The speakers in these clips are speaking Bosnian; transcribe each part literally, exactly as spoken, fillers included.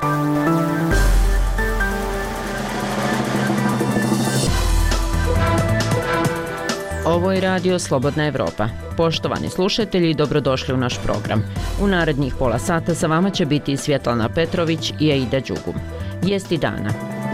Ovo je radio Slobodna Evropa. Poštovani slušatelji, dobrodošli u naš program. U narednih pola sata sa vama će biti Svjetlana Petrović i Aida Đugum. Vijesti dana.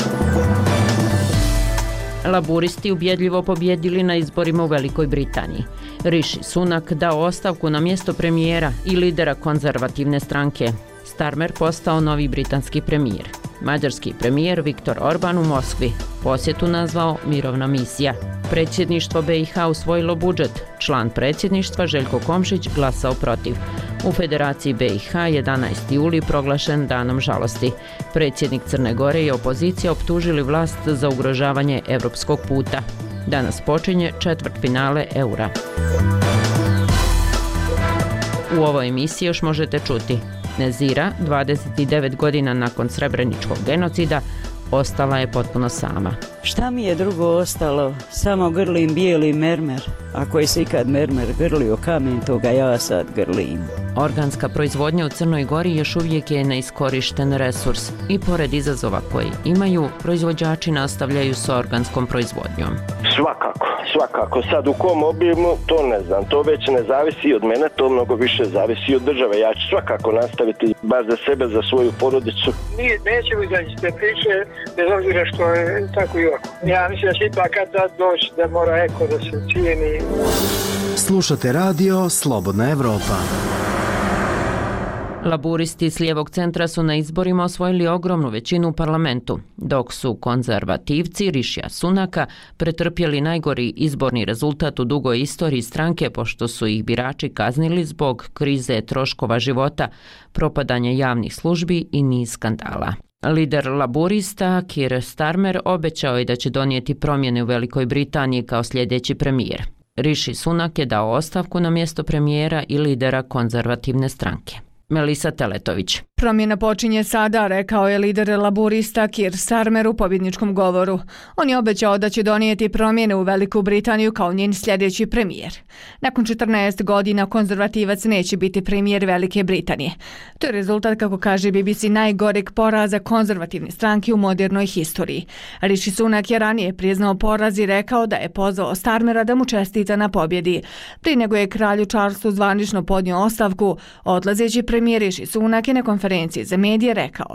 Laburisti ubjedljivo pobjedili na izborima u Velikoj Britaniji. Rishi Sunak dao ostavku na mjesto premijera i lidera konzervativne stranke. Starmer postao novi britanski premijer. Mađarski premijer Viktor Orban u Moskvi posjetu nazvao mirovna misija. Predsjedništvo B i H usvojilo budžet. Član predsjedništva Željko Komšić glasao protiv. U Federaciji B i H jedanaesti juli proglašen danom žalosti. Predsjednik Crne Gore i opozicija optužili vlast za ugrožavanje europskog puta. Danas počinje četvrtfinale Eura. U ovoj emisiji još možete čuti: Nezira, dvadeset devet godina nakon Srebreničkog genocida, ostala je potpuno sama. Šta mi je drugo ostalo? Samo grlim bijeli mermer. Ako je se ikad mermer grlio kamen, toga ja sad grlim. Organska proizvodnja u Crnoj Gori još uvijek je neiskorišten resurs i pored izazova koji imaju, proizvođači nastavljaju s organskom proizvodnjom. Svakako, svakako. Sad u kom obimu, to ne znam. To već ne zavisi od mene, to mnogo više zavisi od države. Ja ću svakako nastaviti baš za sebe, za svoju porodicu. Nije, nećemo izaći te priče, bez obzira što je tako i ovako. Ja mislim da će ipak kad doći da mora eko da se cijeni. Slušate radio Slobodna Evropa. Laburisti s lijevog centra su na izborima osvojili ogromnu većinu u parlamentu, dok su konzervativci Rishija Sunaka pretrpjeli najgori izborni rezultat u dugoj istoriji stranke, pošto su ih birači kaznili zbog krize troškova života, propadanja javnih službi i niz skandala. Lider laburista Keir Starmer obećao je da će donijeti promjene u Velikoj Britaniji kao sljedeći premijer. Rishi Sunak je dao ostavku na mjesto premijera i lidera konzervativne stranke. Melisa Teletović. Promjena počinje sada, rekao je lider laburista Keir Starmer u pobjedničkom govoru. On je obećao da će donijeti promjene u Veliku Britaniju kao njen sljedeći premijer. Nakon četrnaest godina konzervativac neće biti premijer Velike Britanije. To je rezultat, kako kaže B B C, najgoreg poraza konzervativne stranke u modernoj historiji. Rishi Sunak je ranije priznao poraz i rekao da je pozvao Starmera da mu čestita na pobjedi. Prije nego je kralju Charlesu zvanično podnio ostavku, odlazeći premijer Rishi Sunak je na konferenciji za medije rekao: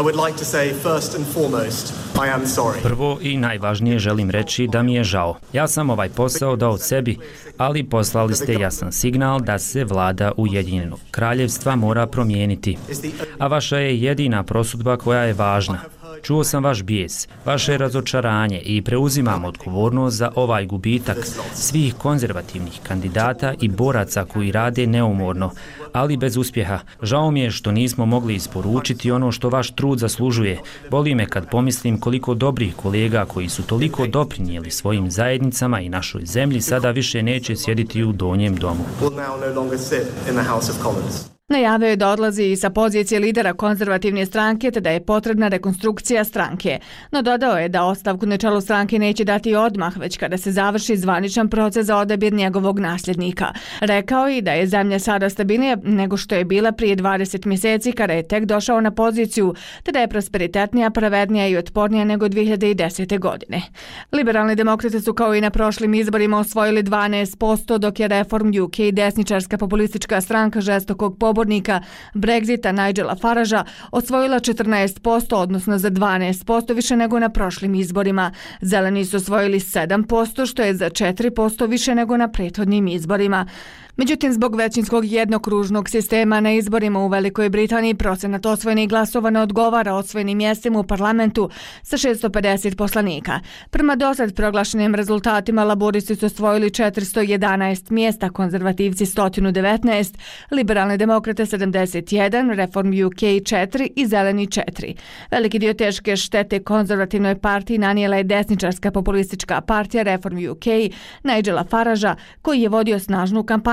Prvo i najvažnije želim reći da mi je žao. Ja sam ovaj posao dao sebi, ali poslali ste jasan signal da se vlada Ujedinjenog kraljevstva mora promijeniti. A vaša je jedina prosudba koja je važna. Čuo sam vaš bijes, vaše razočaranje i preuzimam odgovornost za ovaj gubitak svih konzervativnih kandidata i boraca koji rade neumorno, ali bez uspjeha. Žao mi je što nismo mogli isporučiti ono što vaš trud zaslužuje. Boli me kad pomislim koliko dobrih kolega koji su toliko doprinijeli svojim zajednicama i našoj zemlji sada više neće sjediti u donjem domu. Najavio je da odlazi i sa pozicije lidera konzervativne stranke te da je potrebna rekonstrukcija stranke. No dodao je da ostavku na čelu stranke neće dati odmah, već kada se završi zvaničan proces za odabir njegovog nasljednika. Rekao je da je zemlja sada stabilnija nego što je bila prije dvadeset mjeseci kada je tek došao na poziciju, te da je prosperitetnija, pravednija i otpornija nego dvije hiljade desete. godine. Liberalni demokrate su kao i na prošlim izborima osvojili dvanaest posto, dok je Reform U K desničarska populistička stranka žestokog pobornika Brexita Nigela Faragea osvojila četrnaest posto, odnosno za dvanaest posto više nego na prošlim izborima. Zeleni su osvojili sedam posto, što je za četiri posto više nego na prethodnim izborima. Međutim, zbog većinskog jednokružnog sistema na izborima u Velikoj Britaniji procenat osvojenih glasova ne odgovara osvojenim mjestima u parlamentu sa šesto pedeset poslanika. Prema dosad proglašenim rezultatima, laburisti su osvojili četiristo jedanaest mjesta, konzervativci sto devetnaest, liberalne demokrate sedamdeset jedan, Reform U K četiri i zeleni četiri. Veliki dio teške štete konzervativnoj partiji nanijela je desničarska populistička partija Reform U K Nigela Faragea, koji je vodio snažnu kampanju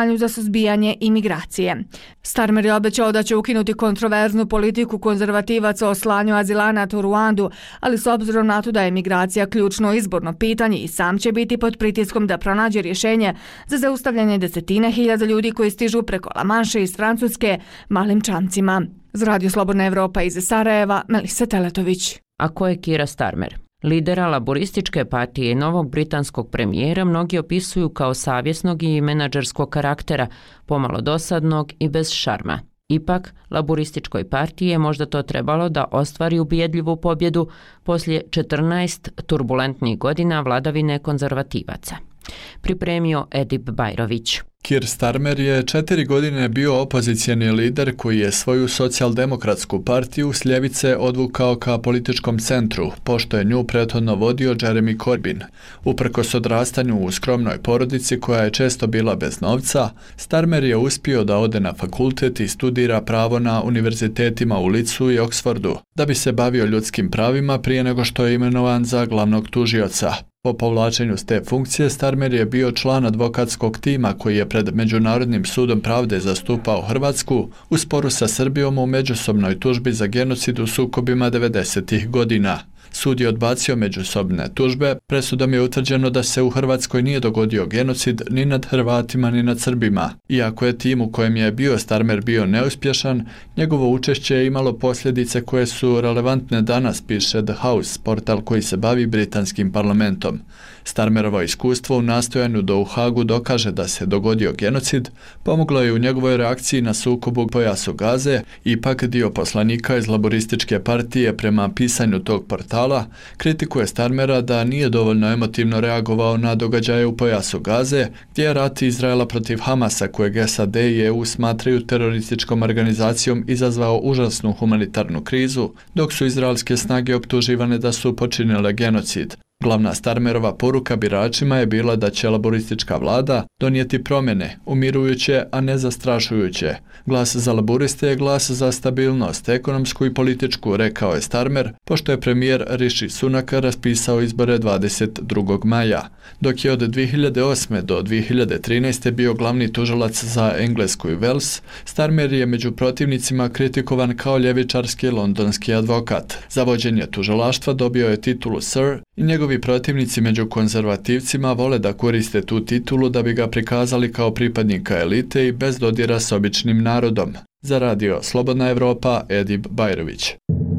kampanju za suzbijanje imigracije. Starmer je obećao da će ukinuti kontroverznu politiku konzervativaca o slanju azilanata u Ruandu, ali s obzirom na to da je migracija ključno izborno pitanje i sam će biti pod pritiskom da pronađe rješenje za zaustavljanje desetine hiljada ljudi koji stižu preko La Manše iz Francuske malim čamcima. Za Radio Slobodna Evropa iz Sarajeva, Melisa Teletović. A ko je Keira Starmer? Lidera laborističke partije i novog britanskog premijera mnogi opisuju kao savjesnog i menadžerskog karaktera, pomalo dosadnog i bez šarma. Ipak, laborističkoj partiji je možda to trebalo da ostvari ubjedljivu pobjedu poslije četrnaest turbulentnih godina vladavine konzervativaca. Pripremio Edip Bajrović. Keir Starmer je četiri godine bio opozicijeni lider koji je svoju socijaldemokratsku partiju s ljevice odvukao ka političkom centru, pošto je nju prethodno vodio Jeremy Corbyn. Uprkos odrastanju u skromnoj porodici koja je često bila bez novca, Starmer je uspio da ode na fakultet i studira pravo na univerzitetima u Leedsu i Oxfordu, da bi se bavio ljudskim pravima prije nego što je imenovan za glavnog tužioca. Po povlačenju s te funkcije, Starmer je bio član advokatskog tima koji je pred Međunarodnim sudom pravde zastupao Hrvatsku u sporu sa Srbijom u međusobnoj tužbi za genocid u sukobima devedesetih godina. Sud je odbacio međusobne tužbe, presudom je utvrđeno da se u Hrvatskoj nije dogodio genocid ni nad Hrvatima ni nad Srbima. Iako je tim u kojem je bio Starmer bio neuspješan, njegovo učešće je imalo posljedice koje su relevantne danas, piše The House, portal koji se bavi britanskim parlamentom. Starmerovo iskustvo u nastojanju da u Hagu dokaže da se dogodio genocid pomoglo je u njegovoj reakciji na sukob u pojasu Gaze. Ipak dio poslanika iz laborističke partije prema pisanju tog portala kritikuje Starmera da nije dovoljno emotivno reagovao na događaje u pojasu Gaze, gdje je rat Izraela protiv Hamasa, kojeg S A D i E U smatraju terorističkom organizacijom, izazvao užasnu humanitarnu krizu, dok su izraelske snage optuživane da su počinile genocid. Glavna Starmerova poruka biračima je bila da će laboristička vlada donijeti promjene, umirujuće, a ne zastrašujuće. Glas za laboriste je glas za stabilnost, ekonomsku i političku, rekao je Starmer, pošto je premijer Rishi Sunak raspisao izbore dvadeset drugog maja. Dok je od dvije hiljade osme do dvije hiljade trinaeste bio glavni tužilac za Englesku i Wales, Starmer je među protivnicima kritikovan kao ljevičarski londonski advokat. Za vođenje tužilaštva dobio je titulu Sir i njegovi protivnici među konzervativcima vole da koriste tu titulu da bi ga prikazali kao pripadnika elite i bez dodira s običnim narodom. Za Radio Slobodna Evropa, Edip Bajrović.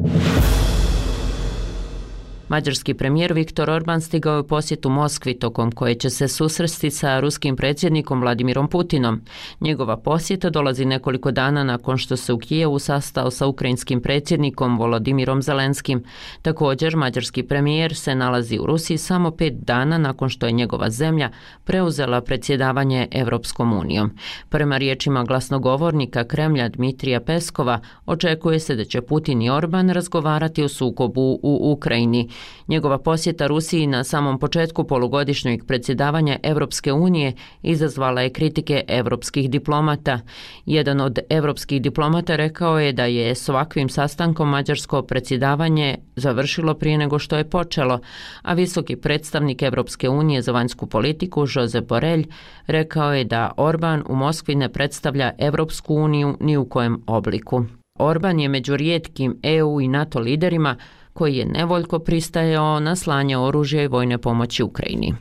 Mađarski premijer Viktor Orban stigao je u posjetu Moskvi tokom koje će se susresti sa ruskim predsjednikom Vladimirom Putinom. Njegova posjeta dolazi nekoliko dana nakon što se u Kijevu sastao sa ukrajinskim predsjednikom Volodimirom Zelenskim. Također, mađarski premijer se nalazi u Rusiji samo pet dana nakon što je njegova zemlja preuzela predsjedavanje Evropskom unijom. Prema riječima glasnogovornika Kremlja Dmitrija Peskova, očekuje se da će Putin i Orban razgovarati o sukobu u Ukrajini. Njegova posjeta Rusiji na samom početku polugodišnjeg predsjedavanja Evropske unije izazvala je kritike evropskih diplomata. Jedan od evropskih diplomata rekao je da je s ovakvim sastankom mađarsko predsjedavanje završilo prije nego što je počelo, a visoki predstavnik Evropske unije za vanjsku politiku Josep Borrell rekao je da Orban u Moskvi ne predstavlja Evropsku uniju ni u kojem obliku. Orban je među rijetkim E U i NATO liderima koji je nevoljko pristajao na slanje oružja i vojne pomoći Ukrajini.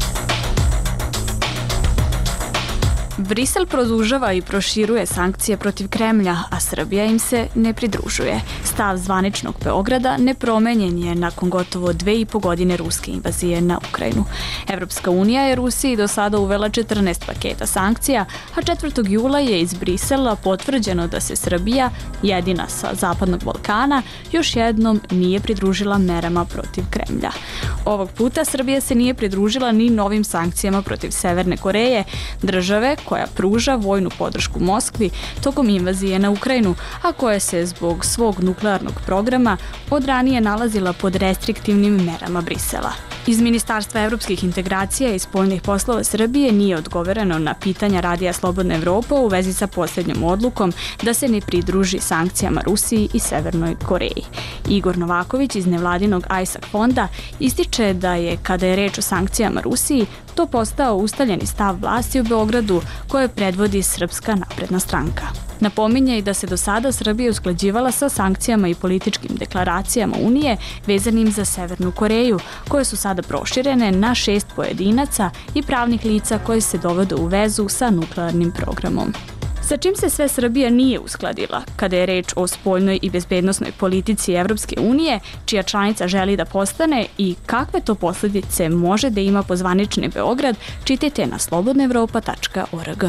Brisel produžava i proširuje sankcije protiv Kremlja, a Srbija im se ne pridružuje. Stav zvaničnog Beograda nepromenjen je nakon gotovo dve i po godine ruske invazije na Ukrajinu. Evropska unija je Rusiji do sada uvela četrnaest paketa sankcija, a četvrtog jula je iz Brisela potvrđeno da se Srbija, jedina sa Zapadnog Balkana, još jednom nije pridružila merama protiv Kremlja. Ovog puta Srbija se nije pridružila ni novim sankcijama protiv Severne Koreje, države koja pruža vojnu podršku Moskvi tokom invazije na Ukrajinu, a koja se zbog svog nuklearnog programa od ranije nalazila pod restriktivnim merama Brisela. Iz Ministarstva evropskih integracija i spoljnih poslova Srbije nije odgovoreno na pitanja Radija Slobodna Evropa u vezi sa posljednjom odlukom da se ne pridruži sankcijama Rusiji i Severnoj Koreji. Igor Novaković iz nevladinog Ajsak fonda ističe da je, kada je reč o sankcijama Rusiji, to postao ustaljeni stav vlasti u Beogradu koje predvodi Srpska napredna stranka. Napominje i da se do sada Srbija usklađivala sa sankcijama i političkim deklaracijama Unije vezanim za Severnu Koreju, koje su sada proširene na šest pojedinaca i pravnih lica koji se dovode u vezu sa nuklearnim programom. Sa čim se sve Srbija nije uskladila kada je reč o spoljnoj i bezbednosnoj politici Evropske unije, čija članica želi da postane i kakve to posljedice može da ima po zvanični Beograd, čitajte na slobodna evropa tačka org.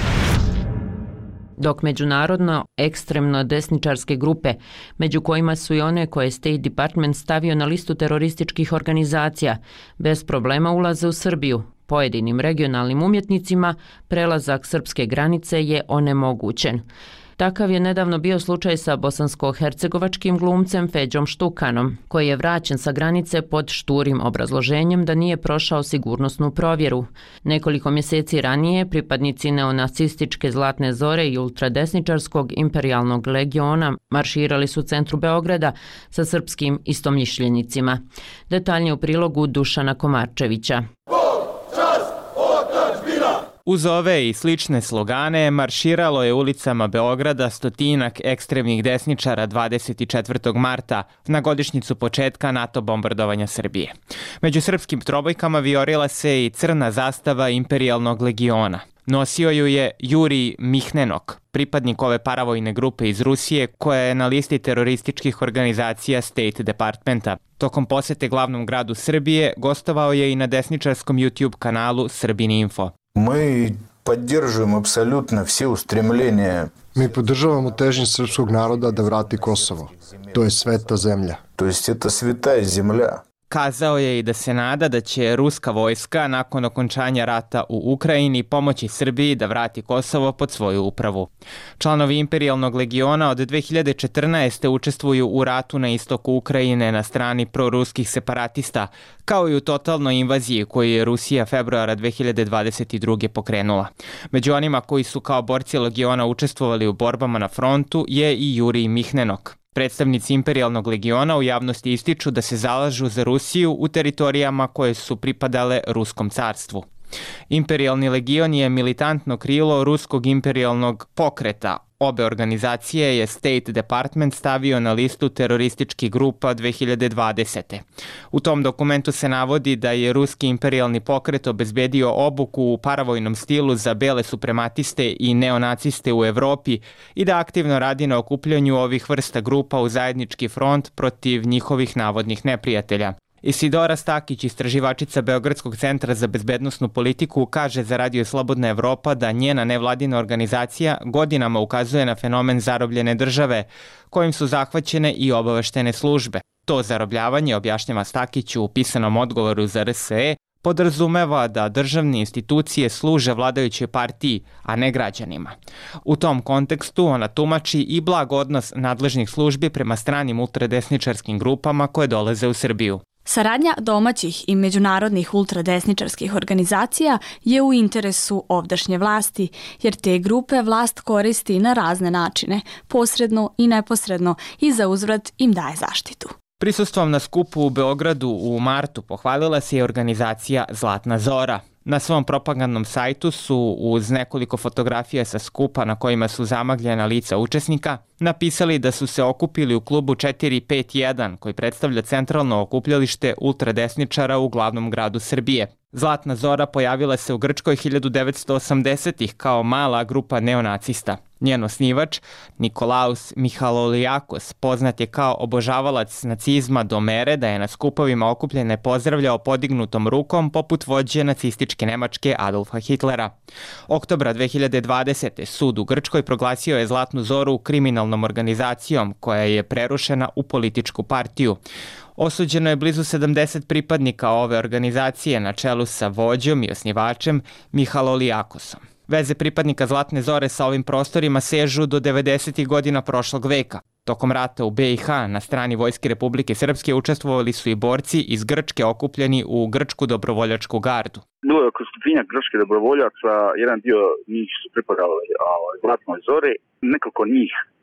Dok međunarodno ekstremno desničarske grupe, među kojima su i one koje State Department stavio na listu terorističkih organizacija, bez problema ulaze u Srbiju. Pojedinim regionalnim umjetnicima prelazak srpske granice je onemogućen. Takav je nedavno bio slučaj sa bosansko-hercegovačkim glumcem Feđom Štukanom, koji je vraćen sa granice pod šturim obrazloženjem da nije prošao sigurnosnu provjeru. Nekoliko mjeseci ranije pripadnici neonacističke Zlatne zore i ultradesničarskog imperijalnog legiona marširali su u centru Beograda sa srpskim istomišljenicima. Detaljnije u prilogu Dušana Komarčevića. Uz ove i slične slogane marširalo je ulicama Beograda stotinak ekstremnih desničara dvadeset četvrtog marta na godišnjicu početka NATO bombardovanja Srbije. Među srpskim trobojkama vijorila se i crna zastava imperijalnog legiona. Nosio ju je Jurij Mihnenok, pripadnik ove paravojne grupe iz Rusije koja je na listi terorističkih organizacija State Departmenta. Tokom posete glavnom gradu Srbije gostovao je i na desničarskom YouTube kanalu Srbin Info. Мы поддерживаем абсолютно все устремления. Mi podržavamo težnje srpskog naroda da vrati Kosovo. To je sveta zemlja. То есть это святая земля. Kazao je i da se nada da će ruska vojska nakon okončanja rata u Ukrajini pomoći Srbiji da vrati Kosovo pod svoju upravu. Članovi imperijalnog legiona od dve hiljade četrnaeste. učestvuju u ratu na istoku Ukrajine na strani proruskih separatista, kao i u totalnoj invaziji koju je Rusija februara dve hiljade dvadeset druge. pokrenula. Među onima koji su kao borci legiona učestvovali u borbama na frontu je i Jurij Mihnenok. Predstavnici imperijalnog legiona u javnosti ističu da se zalažu za Rusiju u teritorijama koje su pripadale Ruskom carstvu. Imperijalni legion je militantno krilo ruskog imperijalnog pokreta. Obe organizacije je State Department stavio na listu terorističkih grupa dve hiljade dvadesete. U tom dokumentu se navodi da je ruski imperijalni pokret obezbedio obuku u paravojnom stilu za bele suprematiste i neonaciste u Evropi i da aktivno radi na okupljanju ovih vrsta grupa u zajednički front protiv njihovih navodnih neprijatelja. Isidora Stakić, istraživačica Beogradskog centra za bezbednosnu politiku, kaže za Radio Slobodna Evropa da njena nevladina organizacija godinama ukazuje na fenomen zarobljene države, kojim su zahvaćene i obaveštene službe. To zarobljavanje, objašnjava Stakić u pisanom odgovoru za R S E, podrazumeva da državne institucije služe vladajućoj partiji, a ne građanima. U tom kontekstu ona tumači i blag odnos nadležnih službi prema stranim ultradesničarskim grupama koje dolaze u Srbiju. Saradnja domaćih i međunarodnih ultradesničarskih organizacija je u interesu ovdašnje vlasti, jer te grupe vlast koristi na razne načine, posredno i neposredno, i za uzvrat im daje zaštitu. Prisustvom na skupu u Beogradu u martu pohvalila se i organizacija Zlatna zora. Na svom propagandnom sajtu su uz nekoliko fotografija sa skupa na kojima su zamagljena lica učesnika napisali da su se okupili u klubu četiri pet jedan koji predstavlja centralno okupljalište ultradesničara u glavnom gradu Srbije. Zlatna zora pojavila se u Grčkoj hiljadu devetsto osamdesetih kao mala grupa neonacista. Njen osnivač, Nikolaus Mihalolijakos, poznat je kao obožavalac nacizma do mere da je na skupovima okupljene pozdravljao podignutom rukom poput vođe nacističke Nemačke Adolfa Hitlera. Oktobra dve hiljade dvadesete. sud u Grčkoj proglasio je Zlatnu zoru kriminalnom organizacijom koja je prerušena u političku partiju. Osuđeno je blizu sedamdeset pripadnika ove organizacije na čelu sa vođom i osnivačem Mihalolijakosom. Veze pripadnika Zlatne zore sa ovim prostorima sežu do devedesetih godina prošlog veka. Tokom rata u be i ha na strani Vojske Republike Srpske učestvovali su i borci iz Grčke okupljeni u Grčku dobrovoljačku gardu. Bilo je oko stotinjak grčkih dobrovoljaca, jedan dio njih su pripadali Zlatnoj zori, nekoliko njih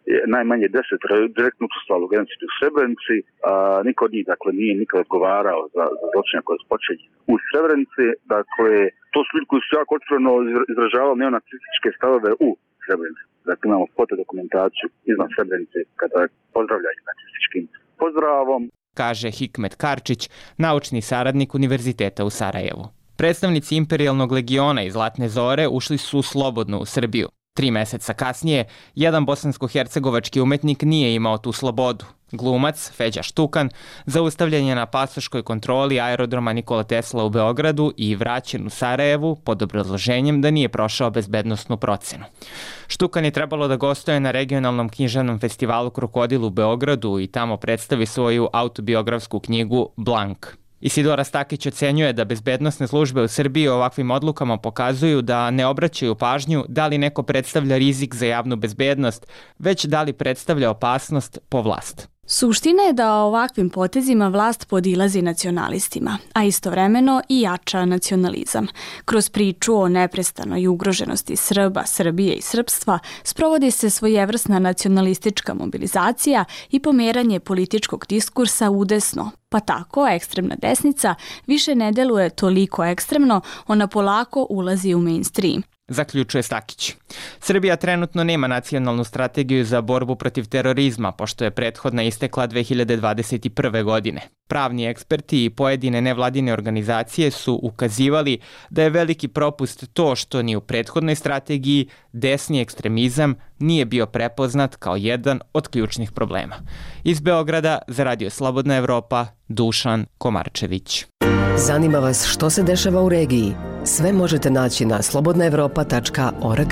najmanje deset direktno učestvovalo u genocidu u Srebrenici, a niko od njih dakle, nije nikad odgovarao za, za zločine koje su počeli u Srebrenici. Dakle, to su ljudi koji su jako otvoreno izražavali neonacističke stavove u Srebrenici. Dakle, imamo fotodokumentaciju izvan Srebrenice kada pozdravljaju nacističkim pozdravom. Kaže Hikmet Karčić, naučni saradnik Univerziteta u Sarajevu. Predstavnici Imperijalnog legiona i Zlatne zore ušli su slobodno u Srbiju. Tri meseca kasnije, jedan bosansko-hercegovački umetnik nije imao tu slobodu. Glumac, Feđa Štukan, zaustavljen je na pasoškoj kontroli aerodroma Nikola Tesla u Beogradu i vraćen u Sarajevu pod obrazloženjem da nije prošao bezbednosnu procenu. Štukan je trebalo da gostuje na regionalnom književnom festivalu Krokodil u Beogradu i tamo predstavi svoju autobiografsku knjigu Blank. Isidora Stakić ocenjuje da bezbednosne službe u Srbiji ovakvim odlukama pokazuju da ne obraćaju pažnju da li neko predstavlja rizik za javnu bezbednost, već da li predstavlja opasnost po vlast. Suština je da ovakvim potezima vlast podilazi nacionalistima, a istovremeno i jača nacionalizam. Kroz priču o neprestanoj ugroženosti Srba, Srbije i srpstva sprovodi se svojevrsna nacionalistička mobilizacija i pomeranje političkog diskursa udesno, pa tako ekstremna desnica više ne deluje toliko ekstremno, ona polako ulazi u mainstream. Zaključuje Stakić. Srbija trenutno nema nacionalnu strategiju za borbu protiv terorizma, pošto je prethodna istekla dve hiljade dvadeset prve. godine. Pravni eksperti i pojedine nevladine organizacije su ukazivali da je veliki propust to što ni u prethodnoj strategiji desni ekstremizam nije bio prepoznat kao jedan od ključnih problema. Iz Beograda za Radio Slobodna Evropa, Dušan Komarčević. Zanima vas što se dešava u regiji? Sve možete naći na slobodna evropa tačka org.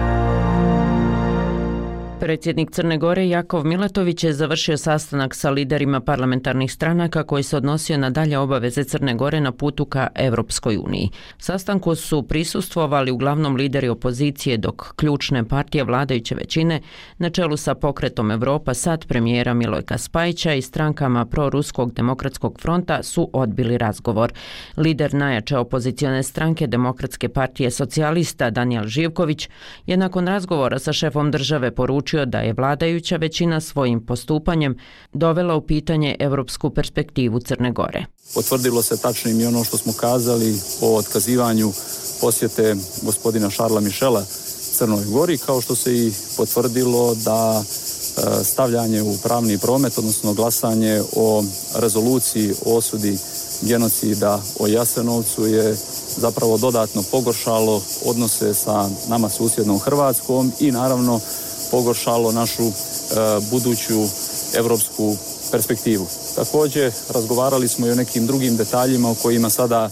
Predsjednik Crne Gore Jakov Milatović je završio sastanak sa liderima parlamentarnih stranaka koji se odnosio na dalje obaveze Crne Gore na putu ka Evropskoj uniji. Sastanku su prisustvovali uglavnom lideri opozicije, dok ključne partije vladajuće većine na čelu sa Pokretom Evropa sad premijera Milojka Spajića i strankama proruskog demokratskog fronta su odbili razgovor. Lider najjače opozicione stranke Demokratske partije socijalista Danijel Živković je nakon razgovora sa šefom države poručio da je vladajuća većina svojim postupanjem dovela u pitanje evropsku perspektivu Crne Gore. Potvrdilo se tačnim i ono što smo kazali o otkazivanju posjete gospodina Šarla Mišela Crnoj Gori, kao što se i potvrdilo da stavljanje u pravni promet, odnosno glasanje o rezoluciji o osudi genocida o Jasenovcu je zapravo dodatno pogoršalo odnose sa nama susjednom Hrvatskom i naravno pogoršalo našu e, buduću evropsku perspektivu. Također razgovarali smo i o nekim drugim detaljima o kojima sada e,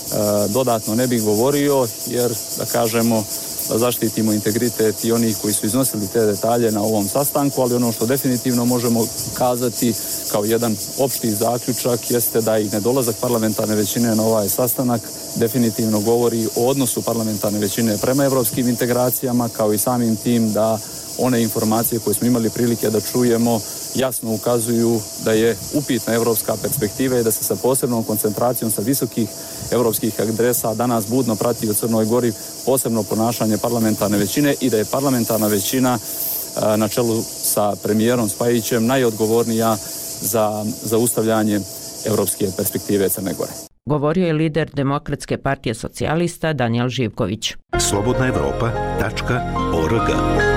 dodatno ne bih govorio, jer da kažemo da zaštitimo integritet i onih koji su iznosili te detalje na ovom sastanku, ali ono što definitivno možemo kazati kao jedan opšti zaključak jeste da i nedolazak parlamentarne većine na ovaj sastanak definitivno govori o odnosu parlamentarne većine prema evropskim integracijama, kao i samim tim da one informacije koje smo imali prilike da čujemo jasno ukazuju da je upitna evropska perspektiva i da se sa posebnom koncentracijom sa visokih evropskih adresa danas budno prati u Crnoj Gori posebno ponašanje parlamentarne većine i da je parlamentarna većina na čelu sa premijerom Spajićem najodgovornija za zaustavljanje evropske perspektive Crne Gore. Govorio je lider Demokratske partije socijalista Danijel Živković. slobodna evropa tačka org.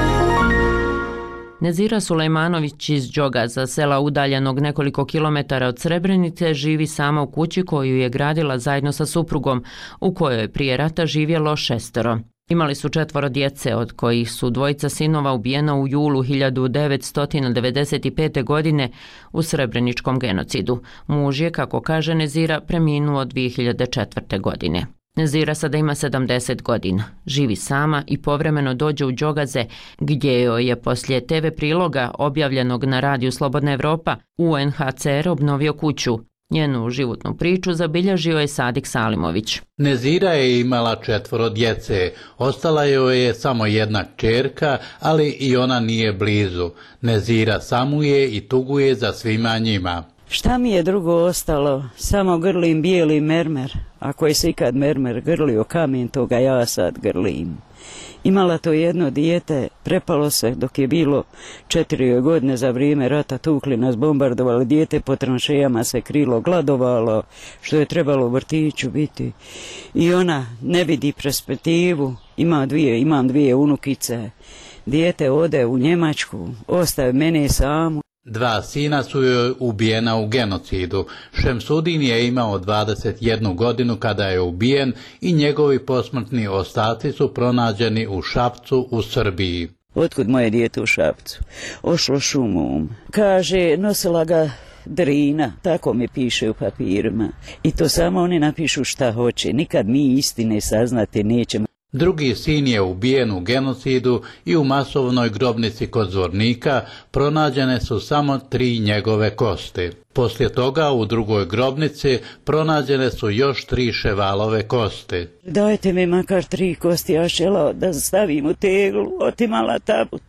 Nezira Sulejmanović iz Đogaza, sela udaljenog nekoliko kilometara od Srebrenice, živi sama u kući koju je gradila zajedno sa suprugom, u kojoj je prije rata živjelo šestero. Imali su četvoro djece, od kojih su dvojica sinova ubijena u julu hiljadu devetsto devedeset pete. godine u Srebreničkom genocidu. Muž je, kako kaže Nezira, preminuo dvije hiljade četvrte. godine. Nezira sada ima sedamdeset godina, živi sama i povremeno dođe u Đogaze, gdje joj je poslije te ve priloga objavljenog na radiju Slobodna Evropa U N H C R obnovio kuću. Njenu životnu priču zabilježio je Sadik Salimović. Nezira je imala četvoro djece, ostala joj je samo jedna kćerka, ali i ona nije blizu. Nezira samuje i tuguje za svima njima. Šta mi je drugo ostalo? Samo grlim bijeli mermer. Ako je se ikad mermer grlio kamen, toga ja sad grlim. Imala to jedno dijete, prepalo se dok je bilo četiri godine za vrijeme rata, tukli nas, bombardovali, dijete po tranšejama se krilo, gladovalo, što je trebalo u vrtiću biti. I ona ne vidi perspektivu, ima dvije, imam dvije unukice, dijete ode u Njemačku, ostaje mene samu. Dva sina su joj ubijena u genocidu. Šemsudin je imao dvadeset jednu godinu kada je ubijen i njegovi posmrtni ostaci su pronađeni u Šapcu u Srbiji. Otkud moje dijete u Šapcu? Ošlo šumom. Kaže, nosila ga Drina, tako mi piše u papirima. I to samo oni napišu šta hoće. Nikad mi istine saznate nećemo. Drugi sin je ubijen u genocidu i u masovnoj grobnici kod Zvornika pronađene su samo tri njegove kosti. Poslije toga u drugoj grobnici pronađene su još tri Ševalove kosti. Dajte mi makar tri kosti, ja žela da stavim u teglu, otimala tabut.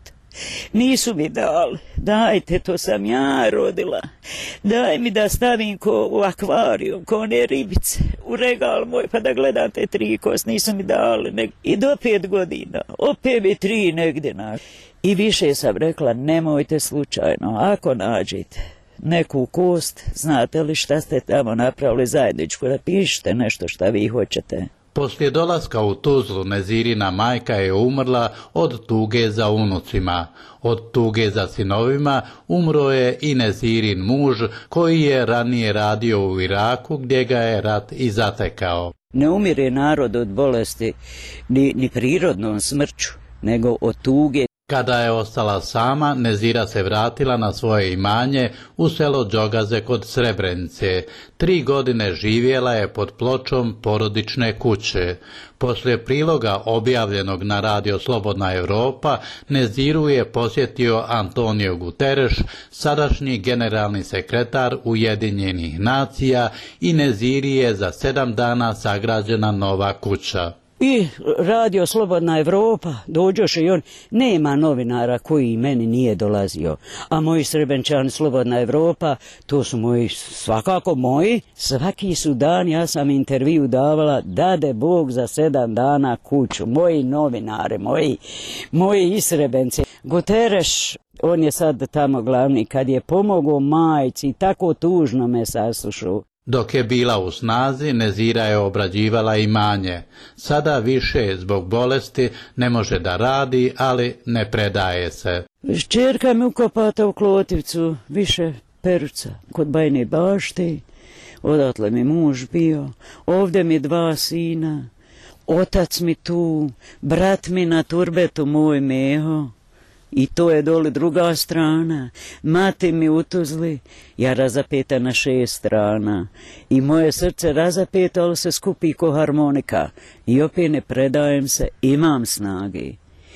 Nisu mi dali, dajte, to sam ja rodila, daj mi da stavim ko u akvarijum, ko one ribice, u regal moj, pa da gledam te tri kost, nisu mi dali, nek... i do pet godina, opet mi tri negdje nađe. I više sam rekla, nemojte slučajno, ako nađete neku kost, znate li šta ste tamo napravili zajedničku, napišite nešto šta vi hoćete. Poslije dolaska u Tuzlu Nezirina majka je umrla od tuge za unucima. Od tuge za sinovima umro je i Nezirin muž koji je ranije radio u Iraku gdje ga je rat i zatekao. Ne umire narod od bolesti ni, ni prirodnom smrću, nego od tuge. Kada je ostala sama, Nezira se vratila na svoje imanje u selo Đogaze kod Srebrenice. Tri godine živjela je pod pločom porodične kuće. Poslije priloga objavljenog na radio Slobodna Evropa, Neziru je posjetio Antonio Guterres, sadašnji generalni sekretar Ujedinjenih nacija, i Neziri je za sedam dana sagrađena nova kuća. I radio Slobodna Evropa, dođoše i on, nema novinara koji meni nije dolazio, a moji Srebenčani Slobodna Evropa, to su moji, svakako moji, svaki su dan, ja sam intervju davala, dade Bog za sedam dana kuću, moji novinare, moji, moji Srebenci. Guterres, on je sad tamo glavni, kad je pomogao majci, tako tužno me saslušao. Dok je bila u snazi, Nezira je obrađivala imanje. Sada više zbog bolesti ne može da radi, ali ne predaje se. Čerka mi ukopata u Klotivcu, više Peruca, kod Bajne bašte, odatle mi muž bio, ovdje mi dva sina, otac mi tu, brat mi na Turbetu moj Meho. I to je dole druga strana, mati mi u Tuzli, ja razapeta na šest strana. I moje srce razapeta, ali se skupi ko harmonika. I opet ne predajem se, imam snage.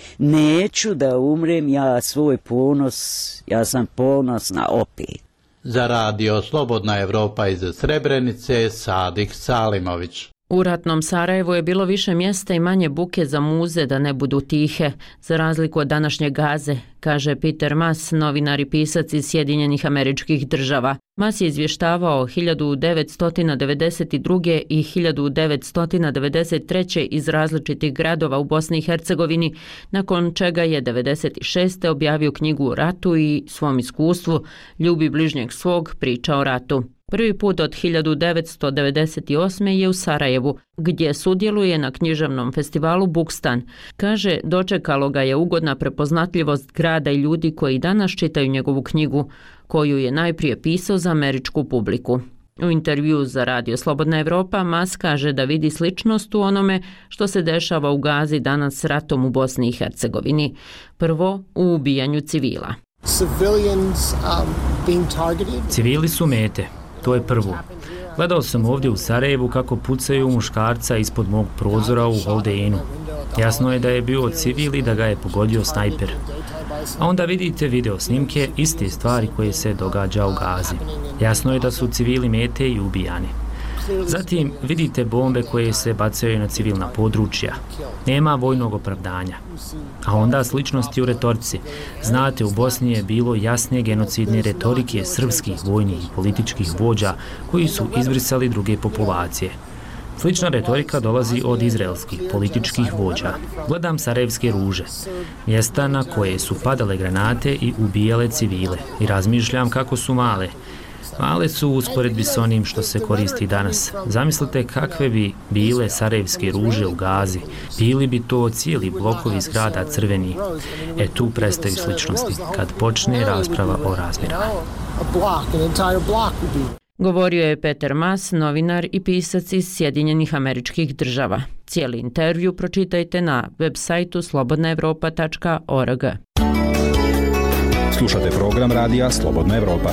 Neću da umrem, ja svoj ponos, ja sam ponosna opet. Za radio Slobodna Evropa iz Srebrenice, Sadik Salimović. U ratnom Sarajevu je bilo više mjesta i manje buke za muze da ne budu tihe, za razliku od današnje Gaze, kaže Peter Maas, novinar i pisac iz Sjedinjenih Američkih Država. Maas je izvještavao hiljadu devetsto devedeset druge. i hiljadu devetsto devedeset treće iz različitih gradova u Bosni i Hercegovini, nakon čega je devedeset šeste. objavio knjigu o ratu i svom iskustvu Ljubi bližnjeg svog, priča o ratu. Prvi put od hiljadu devetsto devedeset osme. je u Sarajevu, gdje sudjeluje na književnom festivalu Bukstan. Kaže, dočekalo ga je ugodna prepoznatljivost grada i ljudi koji danas čitaju njegovu knjigu, koju je najprije pisao za američku publiku. U intervju za radio Slobodna Evropa Maas kaže da vidi sličnost u onome što se dešava u Gazi danas s ratom u Bosni i Hercegovini. Prvo, u ubijanju civila. Civili su mete. To je prvo. Gledao sam ovdje u Sarajevu kako pucaju muškarca ispod mog prozora u Holdeinu. Jasno je da je bio civil i da ga je pogodio snajper. A onda vidite video snimke, iste stvari koje se događa u Gazi. Jasno je da su civili mete i ubijani. Zatim vidite bombe koje se bacaju na civilna područja. Nema vojnog opravdanja. A onda sličnosti u retorici. Znate, u Bosni je bilo jasne genocidne retorike srpskih vojnih i političkih vođa koji su izbrisali druge populacije. Slična retorika dolazi od izraelskih političkih vođa. Gledam sarajevske ruže, mjesta na koje su padale granate i ubijale civile, i razmišljam kako su male. Male su u usporedbi s onim što se koristi danas. Zamislite kakve bi bile sarajevske ruže u Gazi. Bili bi to cijeli blokovi zgrada crveni. E tu prestaju sličnosti, kad počne rasprava o razmjerama. Govorio je Peter Maas, novinar i pisac iz Sjedinjenih Američkih Država. Cijeli intervju pročitajte na web sajtu slobodna evropa tačka org. Slušate program radija Slobodna Evropa.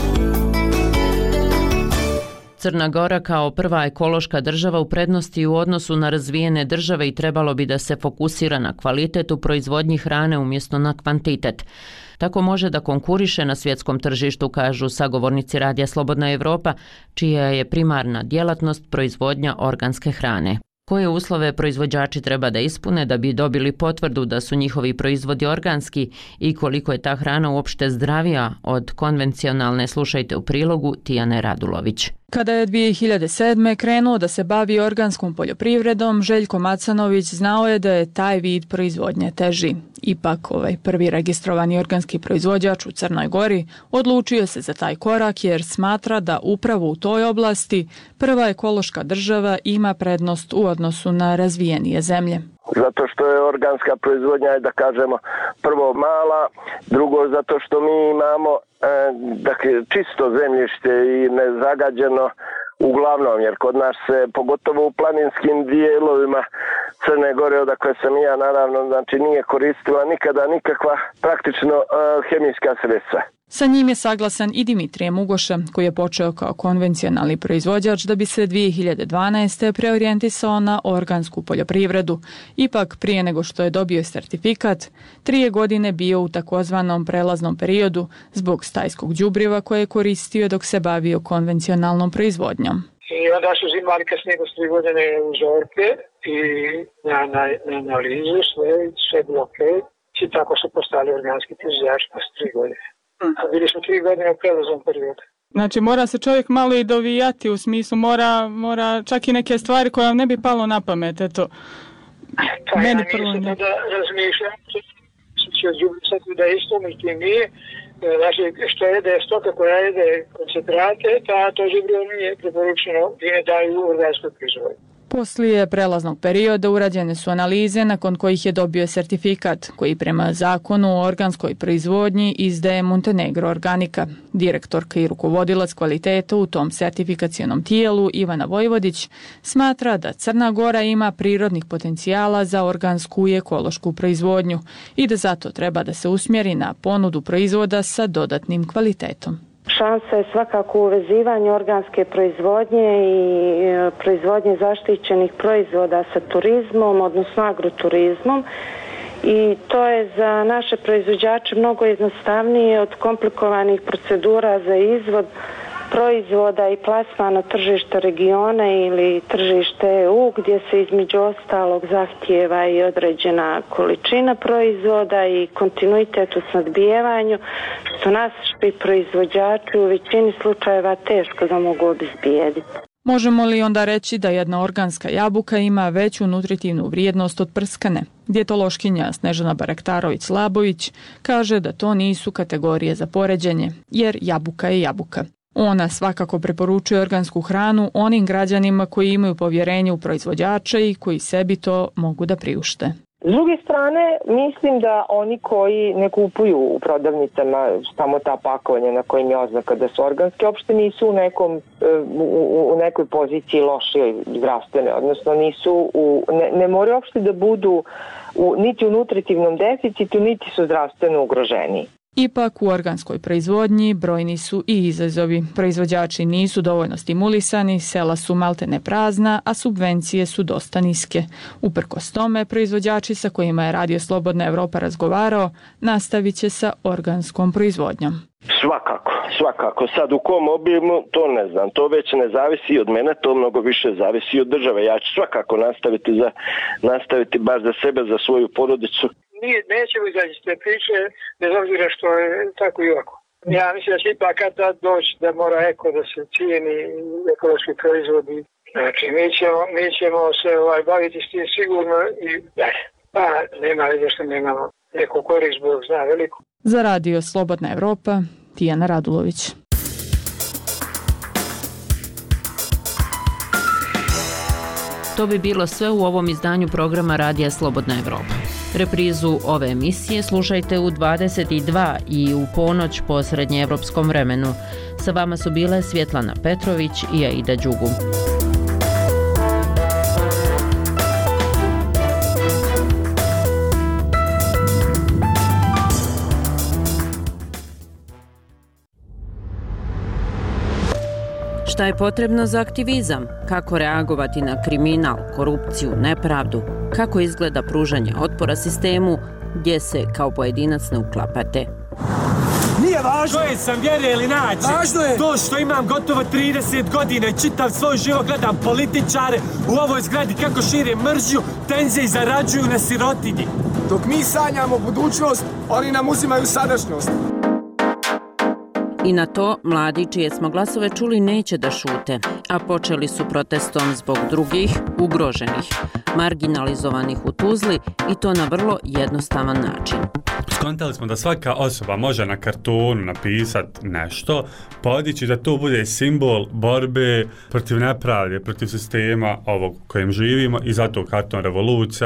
Crna Gora kao prva ekološka država u prednosti u odnosu na razvijene države i trebalo bi da se fokusira na kvalitet u proizvodnji hrane umjesto na kvantitet. Tako može da konkuriše na svjetskom tržištu, kažu sagovornici Radija Slobodna Evropa, čija je primarna djelatnost proizvodnja organske hrane. Koje uslove proizvođači treba da ispune da bi dobili potvrdu da su njihovi proizvodi organski i koliko je ta hrana uopšte zdravija od konvencionalne, slušajte u prilogu Tijane Radulović. Kada je dvije hiljade sedme krenuo da se bavi organskom poljoprivredom, Željko Macanović znao je da je taj vid proizvodnje teži. Ipak, ovaj prvi registrovani organski proizvođač u Crnoj Gori odlučio se za taj korak jer smatra da upravo u toj oblasti prva ekološka država ima prednost u odnosu na razvijenije zemlje. Zato što je organska proizvodnja, da kažemo, prvo mala, drugo zato što mi imamo e, dakle, čisto zemljište i nezagađeno uglavnom, jer kod nas se, pogotovo u planinskim dijelovima Crne Gore, odakle sam ja naravno, znači nije koristila nikada nikakva praktično e, hemijska sredstva. Sa njim je saglasan i Dimitrije Mugoša, koji je počeo kao konvencionalni proizvođač da bi se dvije hiljade dvanaeste preorijentisao na organsku poljoprivredu. Ipak, prije nego što je dobio sertifikat, trije godine bio u takozvanom prelaznom periodu zbog stajskog đubriva koje je koristio dok se bavio konvencionalnom proizvodnjom. I onda su zimali kasnije tri godine uzorke i na, na, na analizu sve, sve bloke i tako su postali organski proizvođači posle tri godine. A bili smo tri godine u prelaznom periodu. Znači mora se čovjek malo i dovijati, u smislu mora, mora čak i neke stvari koje vam ne bi palo na pamet, eto. Pa meni ja prvo nisam da razmišljam, će odljubiti da isto, međutim nije. Znači što jede stoka koja jede koncentrate, ta to đubrivo nije preporučeno i ne daju organskoj proizvodnji. Poslije prelaznog perioda urađene su analize nakon kojih je dobio sertifikat koji prema zakonu o organskoj proizvodnji izdaje Montenegro Organika. Direktorka i rukovodilac kvaliteta u tom sertifikacionom tijelu Ivana Vojvodić smatra da Crna Gora ima prirodnih potencijala za organsku i ekološku proizvodnju i da zato treba da se usmjeri na ponudu proizvoda sa dodatnim kvalitetom. Šansa je svakako uvezivanje organske proizvodnje i proizvodnje zaštićenih proizvoda sa turizmom, odnosno agroturizmom. I to je za naše proizvođače mnogo jednostavnije od komplikovanih procedura za izvod proizvoda i plasman na tržište regiona ili tržište E U gdje se između ostalog zahtijeva i određena količina proizvoda i kontinuitet u snabdijevanju, što naši proizvođači u većini slučajeva teško ga mogu obezbijediti. Možemo li onda reći da jedna organska jabuka ima veću nutritivnu vrijednost od prskane? Dijetološkinja Snežana Barektarović-Labović kaže da to nisu kategorije za poređenje, jer jabuka je jabuka. Ona svakako preporučuje organsku hranu onim građanima koji imaju povjerenje u proizvođače i koji sebi to mogu da priušte. S druge strane, mislim da oni koji ne kupuju u prodavnicama samo ta pakovanja na kojim je oznaka da su organske, uopšte nisu u, nekom, u, u nekoj poziciji lošije zdravstvene, odnosno nisu u, ne, ne moraju uopšte da budu u, niti u nutritivnom deficitu, niti su zdravstveno ugroženi. Ipak u organskoj proizvodnji brojni su i izazovi. Proizvođači nisu dovoljno stimulisani, sela su maltene prazna, a subvencije su dosta niske. Uprkos tome, proizvođači sa kojima je Radio Slobodna Evropa razgovarao nastavit će sa organskom proizvodnjom. Svakako, svakako. Sad u kom obimu, to ne znam. To već ne zavisi od mene, to mnogo više zavisi od države. Ja ću svakako nastaviti, za, nastaviti baš za sebe, za svoju porodicu. Nije, nećemo izaći s te priče, bez obzira što je tako i ovako. Ja mislim da će ipak kad da doći da mora eko da se cijeni ekološki proizvodi Znači, mi ćemo, mi ćemo se ovaj, baviti s tim sigurno i dalje. Pa nema veze što nemamo neku korist, Bog zna veliko. Za radio Slobodna Evropa, Tijana Radulović. To bi bilo sve u ovom izdanju programa Radija Slobodna Evropa. Reprizu ove emisije slušajte u dvadeset dva i u ponoć po srednjeevropskom vremenu. Sa vama su bile Svjetlana Petrović i Aida Đugu. Šta je potrebno za aktivizam? Kako reagovati na kriminal, korupciju, nepravdu? Kako izgleda pružanje otpora sistemu gdje se kao pojedinac ne uklapate? Nije važno koje sam vjere ili nađe. Važno je to što imam gotovo trideset godina i čitav svoj život gledam političare u ovoj zgradi kako šire mržnju, tenzije i zarađuju na sirotinji. Dok mi sanjamo budućnost, oni nam uzimaju sadašnjost. I na to mladi čije smo glasove čuli neće da šute, a počeli su protestom zbog drugih, ugroženih, marginalizovanih u Tuzli i to na vrlo jednostavan način. Skontali smo da svaka osoba može na kartonu napisati nešto, podići da to bude simbol borbe protiv nepravde, protiv sistema ovog u kojem živimo i zato karton revolucija.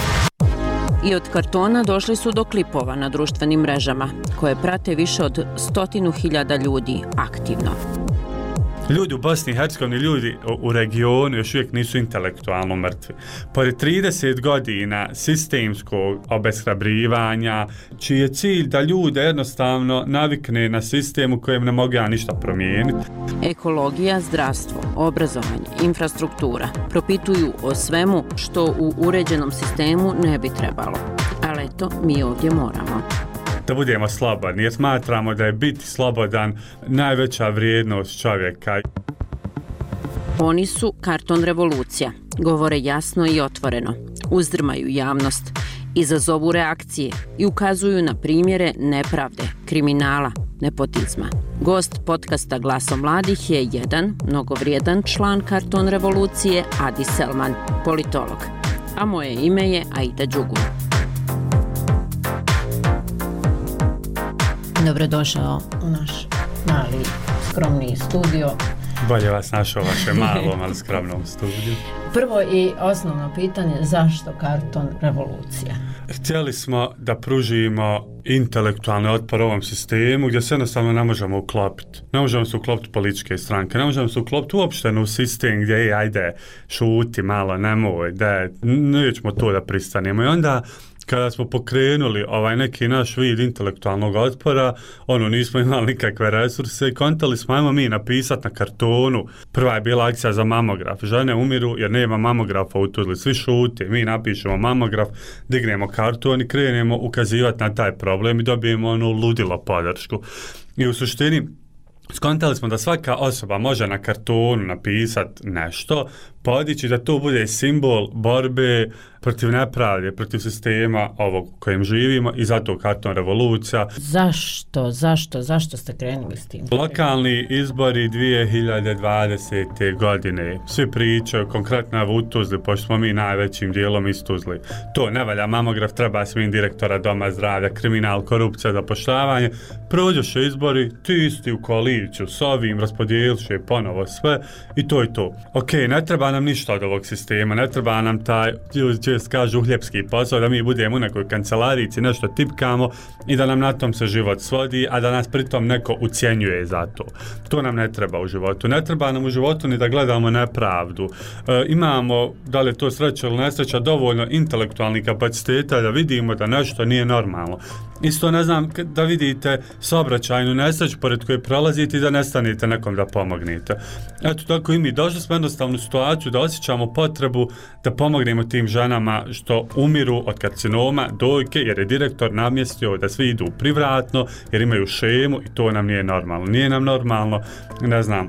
I od kartona došli su do klipova na društvenim mrežama, koje prate više od stotinu hiljada ljudi aktivno. Ljudi u Bosni i Hercegovini, ljudi u regionu još uvijek nisu intelektualno mrtvi. Pored trideset godina sistemskog obeshrabrivanja, čiji je cilj da ljude jednostavno navikne na sistem u kojem ne mogu ja ništa promijeniti. Ekologija, zdravstvo, obrazovanje, infrastruktura propituju o svemu što u uređenom sistemu ne bi trebalo. Ali eto, mi ovdje moramo. Da budemo slobodni, jer smatramo da je biti slobodan najveća vrijednost čovjeka. Oni su karton revolucija, govore jasno i otvoreno, uzdrmaju javnost, izazovu reakcije i ukazuju na primjere nepravde, kriminala, nepotizma. Gost podcasta Glaso mladih je jedan mnogovrijedan član karton revolucije Adi Selman, politolog. A moje ime je Aida Đugu. Dobrodošao u naš mali, skromni studio. Bolje vas našao vaše malom, ali skromnom studiju. Prvo i osnovno pitanje, zašto karton revolucija? Htjeli smo da pružimo intelektualni otpor ovom sistemu gdje se jednostavno ne možemo uklopiti. Ne možemo se uklopiti političke stranke, ne možemo se uklopiti uopšte u sistem gdje je, ajde, šuti malo, nemoj, da nećemo to da pristanemo. I onda kada smo pokrenuli ovaj neki naš vid intelektualnog otpora, ono, nismo imali nikakve resurse i kontali smo, ajmo mi napisati na kartonu. Prva je bila akcija za mamograf. Žene umiru jer nema mamografa u Tuzli. Svi šute, mi napišemo mamograf, dignemo karton i krenemo ukazivati na taj problem i dobijemo onu ludilo podršku. I u suštini, skontali smo da svaka osoba može na kartonu napisati nešto, podići da to bude simbol borbe protiv nepravde, protiv sistema ovog u kojem živimo i zato karton revolucija. Zašto, zašto, zašto ste krenuli s tim? Lokalni izbori dvije hiljade dvadesete. godine. Svi pričaju konkretno u Tuzli, pošto smo mi najvećim dijelom iz Tuzli. To ne valja, mamograf, treba svim direktora doma zdravlja, kriminal, korupcija, zapošljavanje. Prođoše izbori, ti isti u koaliciju s ovim, raspodijeliše ponovo sve i to je to. Ok, ne treba nam ništa od ovog sistema, ne treba nam taj, čest kažu, uhljepski posao, da mi budemo u nekoj kancelarici, nešto tipkamo i da nam na tom se život svodi, a da nas pritom neko ucjenjuje za to. To nam ne treba u životu. Ne treba nam u životu ni da gledamo nepravdu. E, imamo, da li je to sreća ili nesreća, dovoljno intelektualnih kapaciteta da vidimo da nešto nije normalno. Isto ne znam, da vidite saobraćajnu nesreću pored koje prolazite i da nestanete nekom da pomognete. Eto, tako i mi došli smo jednostavnu situaciju da osjećamo potrebu da pomognemo tim ženama što umiru od karcinoma dojke, jer je direktor namjestio da svi idu privratno, jer imaju šemu i to nam nije normalno. Nije nam normalno, ne znam,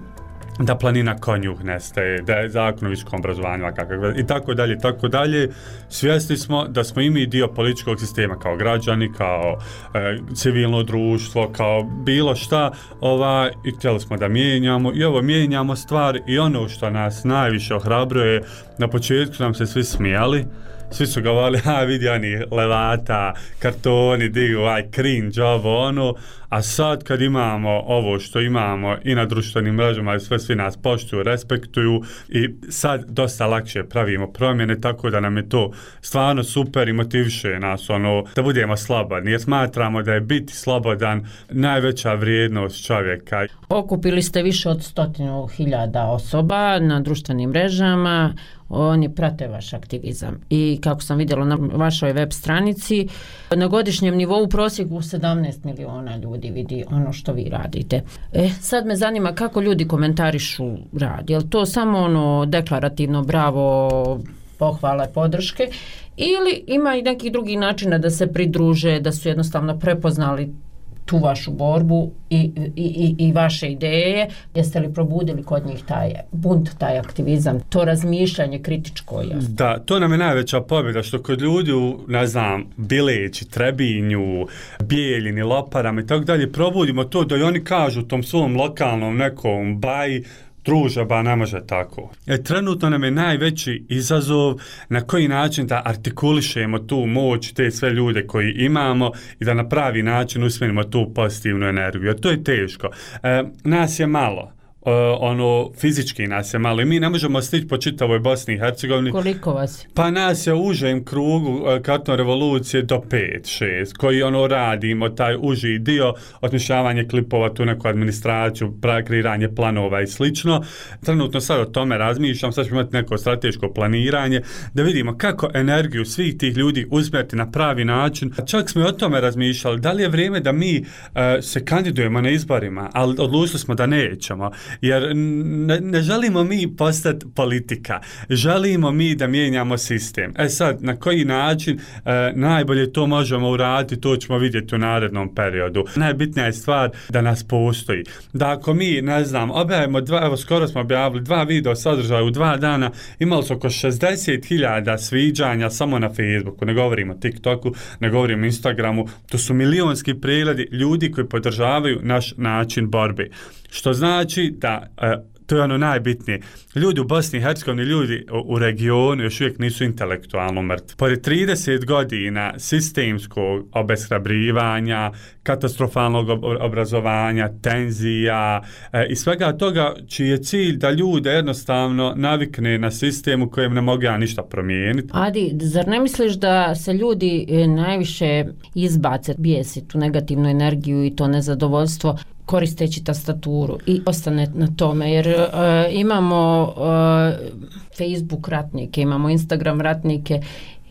da planina konjuh nestaje, da je zakon o visokom obrazovanju i tako dalje, tako dalje. Svjesni smo da smo i mi dio političkog sistema kao građani, kao e, civilno društvo, kao bilo šta, ova, i htjeli smo da mijenjamo i ovo mijenjamo stvari i ono što nas najviše ohrabruje, na početku nam se svi smijali, svi su govorili, a vidi oni levata, kartoni, digu, aj cringe, ovo, ono, a sad kad imamo ovo što imamo i na društvenim mrežama i sve svi nas poštuju, respektuju i sad dosta lakše pravimo promjene, tako da nam je to stvarno super i motiviše nas, ono, da budemo slobodni, jer smatramo da je biti slobodan najveća vrijednost čovjeka. Okupili ste više od stotinu hiljada osoba na društvenim mrežama, oni prate vaš aktivizam i kako sam vidjela na vašoj web stranici, na godišnjem nivou u prosjeku sedamnaest miliona ljudi vidi ono što vi radite. E, sad me zanima kako ljudi komentarišu rad. Je li to samo ono deklarativno bravo, pohvale, podrške ili ima i nekih drugih načina da se pridruže, da su jednostavno prepoznali tu vašu borbu i, i, i, i vaše ideje? Jeste li probudili kod njih taj bunt, taj aktivizam, to razmišljanje kritičko? Jasno? Da, to nam je najveća pobjeda, što kod ljudi u, ne znam, Bileći, Trebinju, Bijeljini, Loparama i tako dalje, probudimo to da i oni kažu u tom svom lokalnom nekom baji, druže, ba ne može tako. E, trenutno nam je najveći izazov na koji način da artikulišemo tu moć, te sve ljude koji imamo i da na pravi način usmjerimo tu pozitivnu energiju. Jer to je teško. E, nas je malo. Uh, ono, fizički nas je malo i mi ne možemo stići po čitavoj Bosni i Hercegovini. Koliko vas? Pa nas je u užem krugu uh, karton revolucije do pet šest koji ono radimo, taj uži dio, osmišljavanje klipova, tu neku administraciju, kreiranje planova i slično. Trenutno sad o tome razmišljam, sad ćemo imati neko strateško planiranje, da vidimo kako energiju svih tih ljudi usmjeriti na pravi način. Čak smo i o tome razmišljali, da li je vrijeme da mi uh, se kandidujemo na izborima, ali odlučili smo da nećemo. Jer ne, ne želimo mi postati politika, želimo mi da mijenjamo sistem. E sad, na koji način e, najbolje to možemo uraditi, to ćemo vidjeti u narednom periodu. Najbitnija je stvar da nas postoji. Da ako mi, ne znam, objavimo dva, evo skoro smo objavili dva video sadržaja u dva dana, imali su oko šezdeset hiljada sviđanja samo na Facebooku, ne govorimo o TikToku, ne govorimo o Instagramu, to su milionski pregledi ljudi koji podržavaju naš način borbe. Što znači da, e, to je ono najbitnije, ljudi u Bosni i Hercegovini, ljudi u, u regionu još uvijek nisu intelektualno mrtvi. Pored trideset godina sistemskog obeshrabrivanja, katastrofalnog obrazovanja, tenzija e, i svega toga čiji je cilj da ljude jednostavno navikne na sistem u kojem ne mogu ja ništa promijeniti. Adi, zar ne misliš da se ljudi najviše izbace, bijesi tu negativnu energiju i to nezadovoljstvo koristeći tastaturu i ostane na tome, jer uh, imamo uh, Facebook ratnike, imamo Instagram ratnike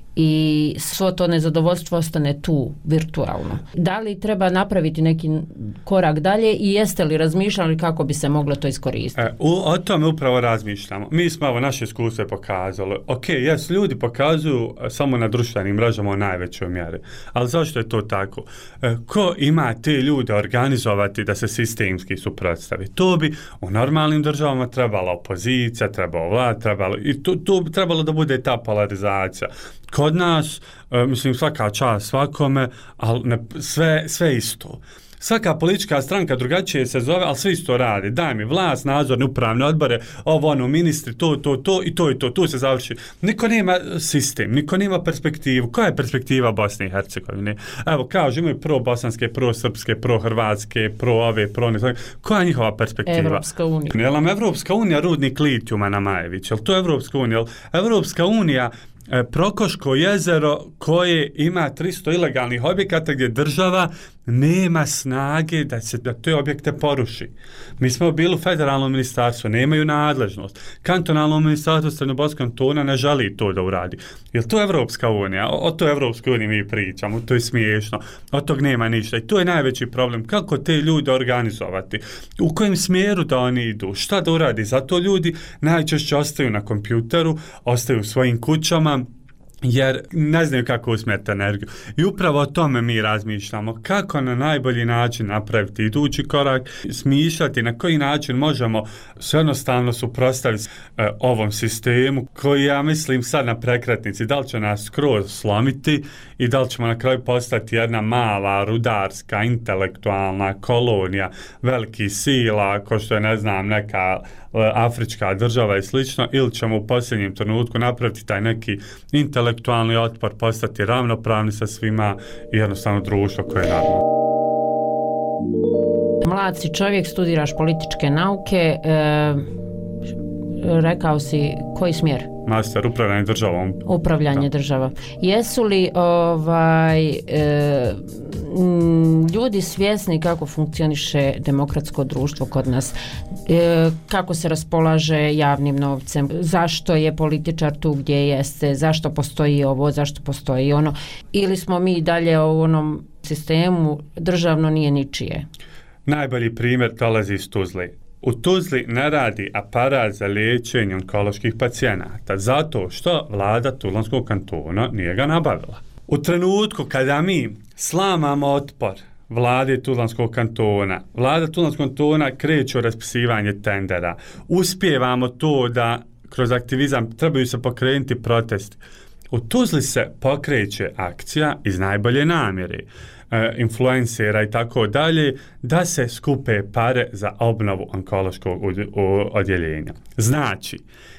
i svo to nezadovoljstvo ostane tu virtualno. Da li treba napraviti neki korak dalje i jeste li razmišljali kako bi se moglo to iskoristiti? E, u, o tome upravo razmišljamo. Mi smo ovo naše iskustvo pokazali. Ok, jes, ljudi pokazuju samo na društvenim mrežama u najvećoj mjeri. Ali zašto je to tako? E, ko ima te ljude organizovati da se sistemski suprotstavi? To bi u normalnim državama trebala opozicija, trebalo vlad, trebalo, i tu, tu bi trebalo da bude ta polarizacija. Kod nas, e, mislim, svaka čast svakome, ali ne, sve, sve isto. Svaka politička stranka drugačije se zove, ali sve isto radi. Daj mi vlast, nadzorne upravne odbore, ovo, ono, ministri, to, to, to i to i to, tu se završi. Niko nema sistem, niko nema perspektivu. Koja je perspektiva Bosne i Hercegovine? Evo, kažu, imaju pro-bosanske, pro-srpske, pro-hrvatske, pro-ove, pro-ne... Koja je njihova perspektiva? Evropska unija. Je li nam Evropska unija rudnik litijuma na Majević? Je li to Evropska unija? Je li Evropska unija Prokoško jezero koje ima tristo ilegalnih objekata gdje država nema snage da se da te objekte poruši. Mi smo bili u federalnom ministarstvu, nemaju nadležnost. Kantonalno ministarstvo Crnogorskog kantona ne želi to da uradi. Jel to Evropska unija? O, o to Evropskoj uniji mi pričamo, to je smiješno. Od tog nema ništa. I to je najveći problem. Kako te ljude organizovati? U kojem smjeru da oni idu? Šta da uradi? Zato ljudi najčešće ostaju na kompjuteru, ostaju u svojim kućama, jer ne znaju kako usmjeriti energiju. I upravo o tome mi razmišljamo, kako na najbolji način napraviti idući korak, smišljati na koji način možemo se jednostavno suprotstaviti e, ovom sistemu koji, ja mislim, sad na prekretnici, da li će nas skroz slomiti i da li ćemo na kraju postati jedna mala, rudarska, intelektualna kolonija velikih sila, ko što je, ne znam, neka afrička država i slično, ili ćemo u posljednjem trenutku napraviti taj neki intelektualni otpor, postati ravnopravni sa svima i jednostavno društvo koje je narodno. Mlad si čovjek, studiraš političke nauke, e, rekao si koji smjer? Master, upravljanje državom. Upravljanje da. država. Jesu li ovaj, e, m, ljudi svjesni kako funkcioniše demokratsko društvo kod nas? E, kako se raspolaže javnim novcem? Zašto je političar tu gdje jeste? Zašto postoji ovo? Zašto postoji ono? Ili smo mi dalje u onom sistemu državno nije ničije? Najbolji primjer dolazi iz Tuzle. U Tuzli ne radi aparat za liječenje onkoloških pacijenata zato što vlada Tuzlanskog kantona nije ga nabavila. U trenutku kada mi slamamo otpor vlade Tuzlanskog kantona, vlada Tuzlanskog kantona kreće u raspisivanje tendera, uspijevamo to da kroz aktivizam trebaju se pokrenuti protesti. U Tuzli se pokreće akcija iz najbolje namjere, influencera i tako dalje, da se skupe pare za obnovu onkološkog odjeljenja. Znači,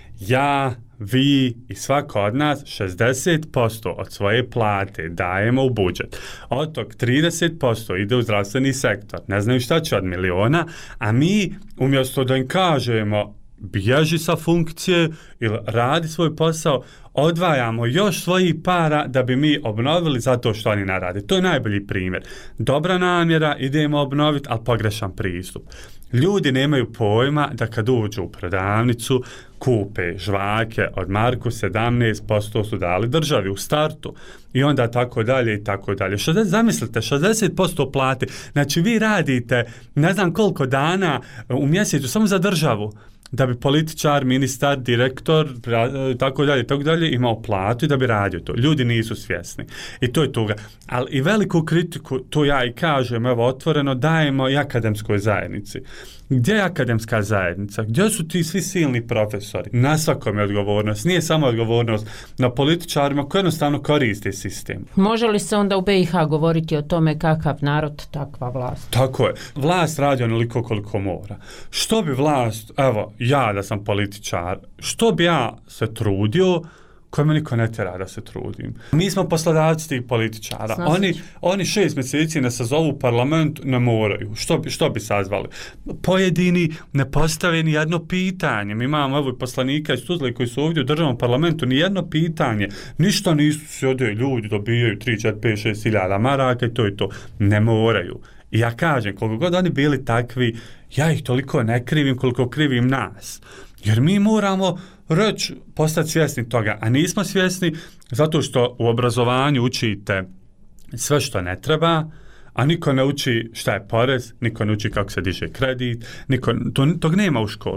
ja, vi i svako od nas šezdeset posto od svoje plate dajemo u budžet. Od tog trideset posto ide u zdravstveni sektor. Ne znaju šta će od miliona, a mi umjesto da im kažemo bježi sa funkcije ili radi svoj posao, odvajamo još svojih para da bi mi obnovili zato što oni ne rade. To je najbolji primjer. Dobra namjera, idemo obnoviti, ali pogrešan pristup. Ljudi nemaju pojma da kad uđu u prodavnicu, kupe žvake od marku, sedamnaest posto su dali državi u startu i onda tako dalje i tako dalje. šezdeset, zamislite, šezdeset posto plate. Znači vi radite ne znam koliko dana u mjesecu samo za državu, da bi političar, ministar, direktor, tako dalje, tako dalje, imao platu i da bi radio to. Ljudi nisu svjesni. I to je toga. Ali i veliku kritiku, to ja i kažem, evo, otvoreno, dajemo i akademskoj zajednici. Gdje je akademska zajednica? Gdje su ti svi silni profesori? Na svakom je odgovornost. Nije samo odgovornost na političarima koji jednostavno koriste sistem. Može li se onda u B i H govoriti o tome kakav narod, takva vlast? Tako je. Vlast radi onoliko koliko mora. Što bi vlast, evo, ja da sam političar, što bi ja se trudio, koje me niko ne tjera da se trudim. Mi smo poslodavci tih političara. Oni, oni šest mjeseci ne sazovu u parlament, ne moraju. Što bi, što bi sazvali? Pojedini ne postave ni jedno pitanje. Mi imamo evo poslanika iz Tuzle koji su ovdje u državnom parlamentu, ni jedno pitanje. Ništa nisu se ovdje ljudi dobijaju tri, četiri, pet, šest hiljada maraka i to je to. Ne moraju. I ja kažem, koliko god oni bili takvi, ja ih toliko ne krivim koliko krivim nas. Jer mi moramo reći, postati svjesni toga, a nismo svjesni zato što u obrazovanju učite sve što ne treba, a niko ne uči šta je porez, niko ne uči kako se diže kredit, niko, to, tog nema u školi.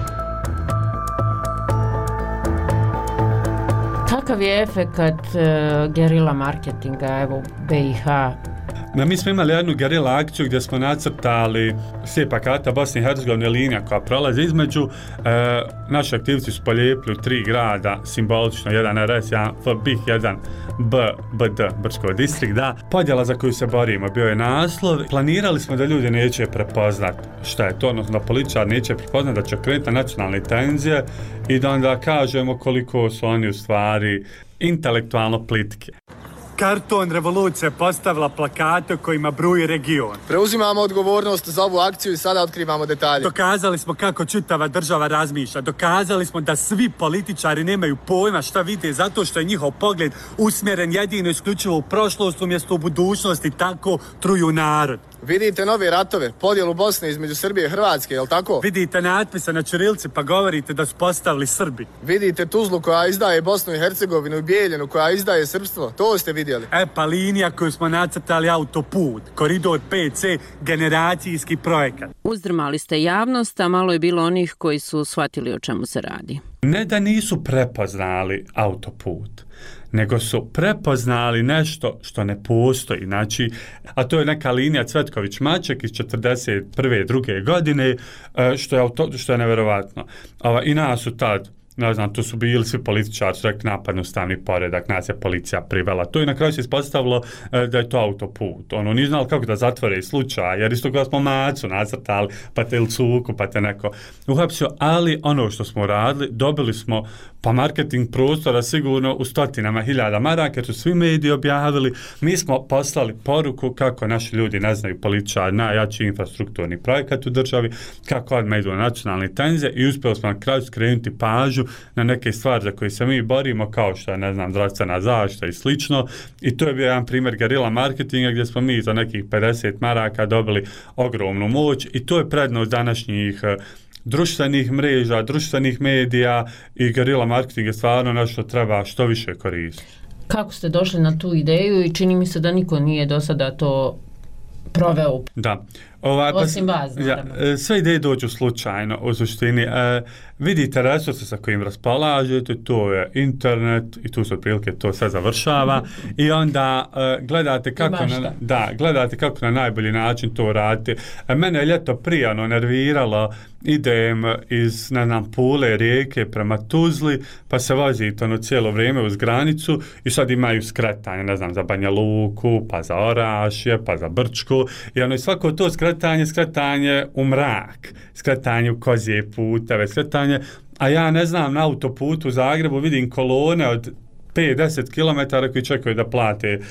Kakav je efekat uh, gerila marketinga, evo u B i H? No, mi smo imali jednu gerila akciju gdje smo nacrtali slijepa karta Bosne i Hercegovine, linija koja prolazi između. E, naši aktivci su polijepili u tri grada, simbolično, jedan R S, jedan F, B I H, jedan B, B D, Brčko distrikt, da. Podjela za koju se borimo bio je naslov. Planirali smo da ljudi neće prepoznat šta je to, odnosno da političar neće prepoznat, da će okrenuti nacionalne tenzije i da onda kažemo koliko su oni u stvari intelektualno plitke. Karton revolucija postavila plakate kojima bruji region. Preuzimamo odgovornost za ovu akciju i sada otkrivamo detalje. Dokazali smo kako čitava država razmišlja. Dokazali smo da svi političari nemaju pojma šta vide zato što je njihov pogled usmjeren jedino isključivo u prošlost umjesto u budućnosti, tako truju narod. Vidite nove ratove, podjelu Bosne između Srbije i Hrvatske, jel tako? Vidite natpise na ćirilci pa govorite da su postavili Srbi. Vidite Tuzlu koja izdaje Bosnu i Hercegovinu i Bijeljinu koja izdaje srpstvo, to ste vidjeli. E pa linija koju smo nacrtali autoput, koridor P C, generacijski projekat. Uzdrmali ste javnost, a malo je bilo onih koji su shvatili o čemu se radi. ne da nisu prepoznali autoput, nego su prepoznali nešto što ne postoji. Znači, a to je neka linija Cvetković-Maček iz četrdeset prve druge godine, što je, auto, što je neverovatno. I nas su tad, ne znam, tu su bili svi političari, su rekli napadnu ustavni poredak, nas je policija privela. To i na kraju se ispostavilo da je to autoput. Ono, nije znali kako da zatvore slučaj, jer isto kada smo macu nacrtali, pa te ili cuku, pa te neko uhapsio, ali ono što smo radili, dobili smo pa marketing prostora sigurno u stotinama hiljada maraka, jer su svi mediji objavili. Mi smo poslali poruku kako naši ljudi ne znaju političari, najjači infrastrukturni projekat u državi, kako odmah idu na nacionalne tenzije i uspjeli smo na kraju skrenuti pažnju na neke stvari za koje se mi borimo, kao što je, ne znam, zdravstvena zaštita i slično. I to je bio jedan primjer gerila marketinga gdje smo mi za nekih pedeset maraka dobili ogromnu moć i to je prednost današnjih društvenih mreža, društvenih medija i gerila marketing je stvarno nešto treba što više koristiti. Kako ste došli na tu ideju i čini mi se da niko nije do sada to proveo? Da. Ovaj, Osim vas, ja, sve ideje dođu slučajno u suštini. E, vidite resurse sa kojim raspolažete, to je internet i tu se otprilike to sve završava i onda e, gledate kako na, da, gledate kako na najbolji način to radite. E, mene je ljeto prijano nerviralo, idem iz, ne znam, Pule, Rijeke prema Tuzli, pa se vozite ono cijelo vrijeme uz granicu i sad imaju skretanje, ne znam, za Banja Luku, pa za Orašje, pa za Brčku i ono i svako to skretanje skretanje, skretanje u mrak, skretanje u kozije puteve, skretanje, a ja ne znam, na autoputu u Zagrebu vidim kolone od pet do deset kilometara koji čekaju da plate e,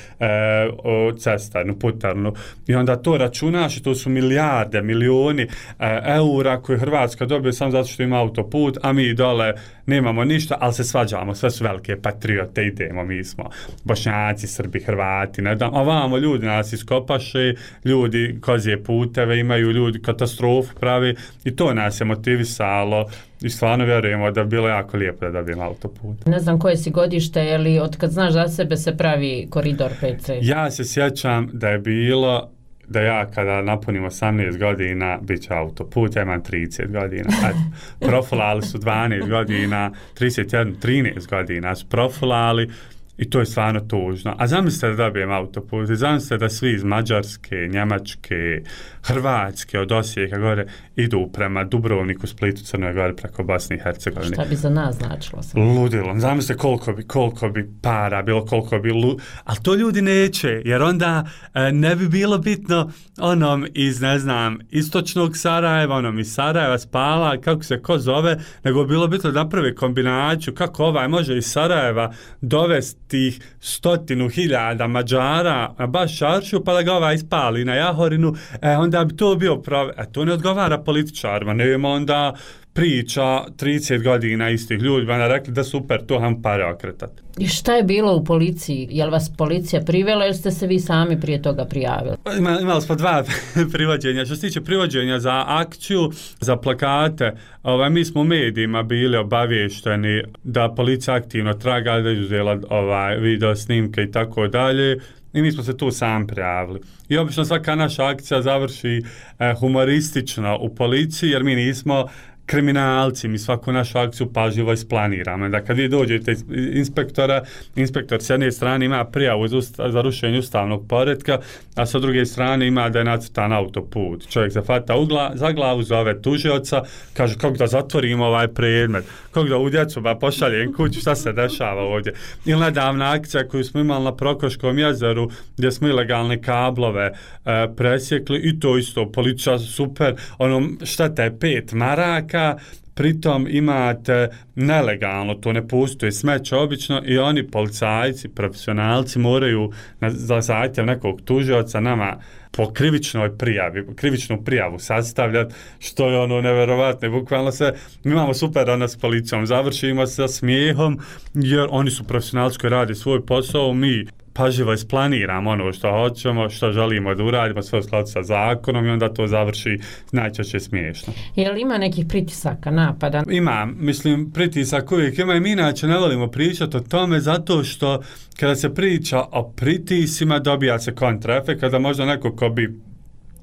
cestarnu, putarnu. I onda to računaš i to su milijarde, milioni e, eura koje Hrvatska dobije samo zato što ima autoput, a mi dole nemamo ništa, ali se svađamo, sve su velike patriote, idemo, mi smo Bošnjaci, Srbi, Hrvati, ne znam, ovamo ljudi nas iskopaše, ljudi kozije puteve imaju, ljudi katastrofu pravi i to nas je motivisalo i stvarno vjerujemo da bi bilo jako lijepo da dobijemo autoput. Ne znam koje si godište, je li od kad znaš za sebe se pravi koridor pet C? Ja se sjećam da je bilo da ja kada napunim osamnaest godina bit će autoput, ja imam trideset godina. Profilali su dvanaest godina, trideset jedan, trinaest godina su profilali i to je stvarno tužno. A zamislite da dobijem autoput, zamislite da svi iz Mađarske, Njemačke, Hrvatske, od Osijeka gore idu prema Dubrovniku, Splitu, Crnoj Gori preko Bosne i Hercegovine. Šta bi za nas značilo? Ludilo. Zamislite koliko bi, koliko bi para bilo, koliko bi lu... Ali to ljudi neće, jer onda e, ne bi bilo bitno onom iz, ne znam, istočnog Sarajeva, onom iz Sarajeva, Spala, kako se ko zove, nego bi bilo bitno da napravi kombinaciju kako ovaj može iz Sarajeva dovesti tih stotinu hiljada Mađara na baš Šaršu, pa da ga ovaj ispali na Jahorinu, e, onda bi to bio pravi. E, to ne odgovara političarima, nema onda priča trideset godina istih ljudi, onda rekli da super, to ham pare okretati. I šta je bilo u policiji? Je li vas policija privela ili ste se vi sami prije toga prijavili? Ima, imali smo dva privođenja. Što se tiče privođenja za akciju, za plakate, ovaj, mi smo u medijima bili obavješteni da policija aktivno traga, da je uzela ovaj, video snimke i tako dalje. I mi smo se tu sam prijavili. I obično svaka naša akcija završi eh, humoristično u policiji, jer mi nismo kriminalci, mi svaku našu akciju pažljivo isplaniramo. Da kad vi dođete inspektora, inspektor s jedne strane ima prijavu za rušenje ustavnog poretka, a sa druge strane ima da je nacrtan autoput. Čovjek se fata ugla, za glavu, zove tužioca, kaže kako da zatvorimo ovaj predmet, kako da u djecu ba pošaljem kuću, šta se dešava ovdje. Ili nedavna akcija koju smo imali na Prokoškom jezeru, gdje smo ilegalne kablove e, presjekli i to isto, policija super, ono, šteta je pet maraka, pritom imate nelegalno, to ne postoji smeće obično i oni policajci, profesionalci moraju na, za zahtjev nekog tužioca nama po krivičnoj prijavi, krivičnu prijavu sastavljati, što je ono neverovatno. Bukvalno se, mi imamo super ono s policijom, završimo sa smijehom, jer oni su profesionalci koji radi svoj posao, mi pažljivo isplaniramo ono što hoćemo, što želimo da uradimo, sve u skladu sa zakonom i onda to završi najčešće smiješno. Je li ima nekih pritisaka, napada? Ima, mislim, pritisak uvijek ima i mi inače ne volimo pričati o tome zato što kada se priča o pritisima dobija se kontraefekt, kada možda neko ko bi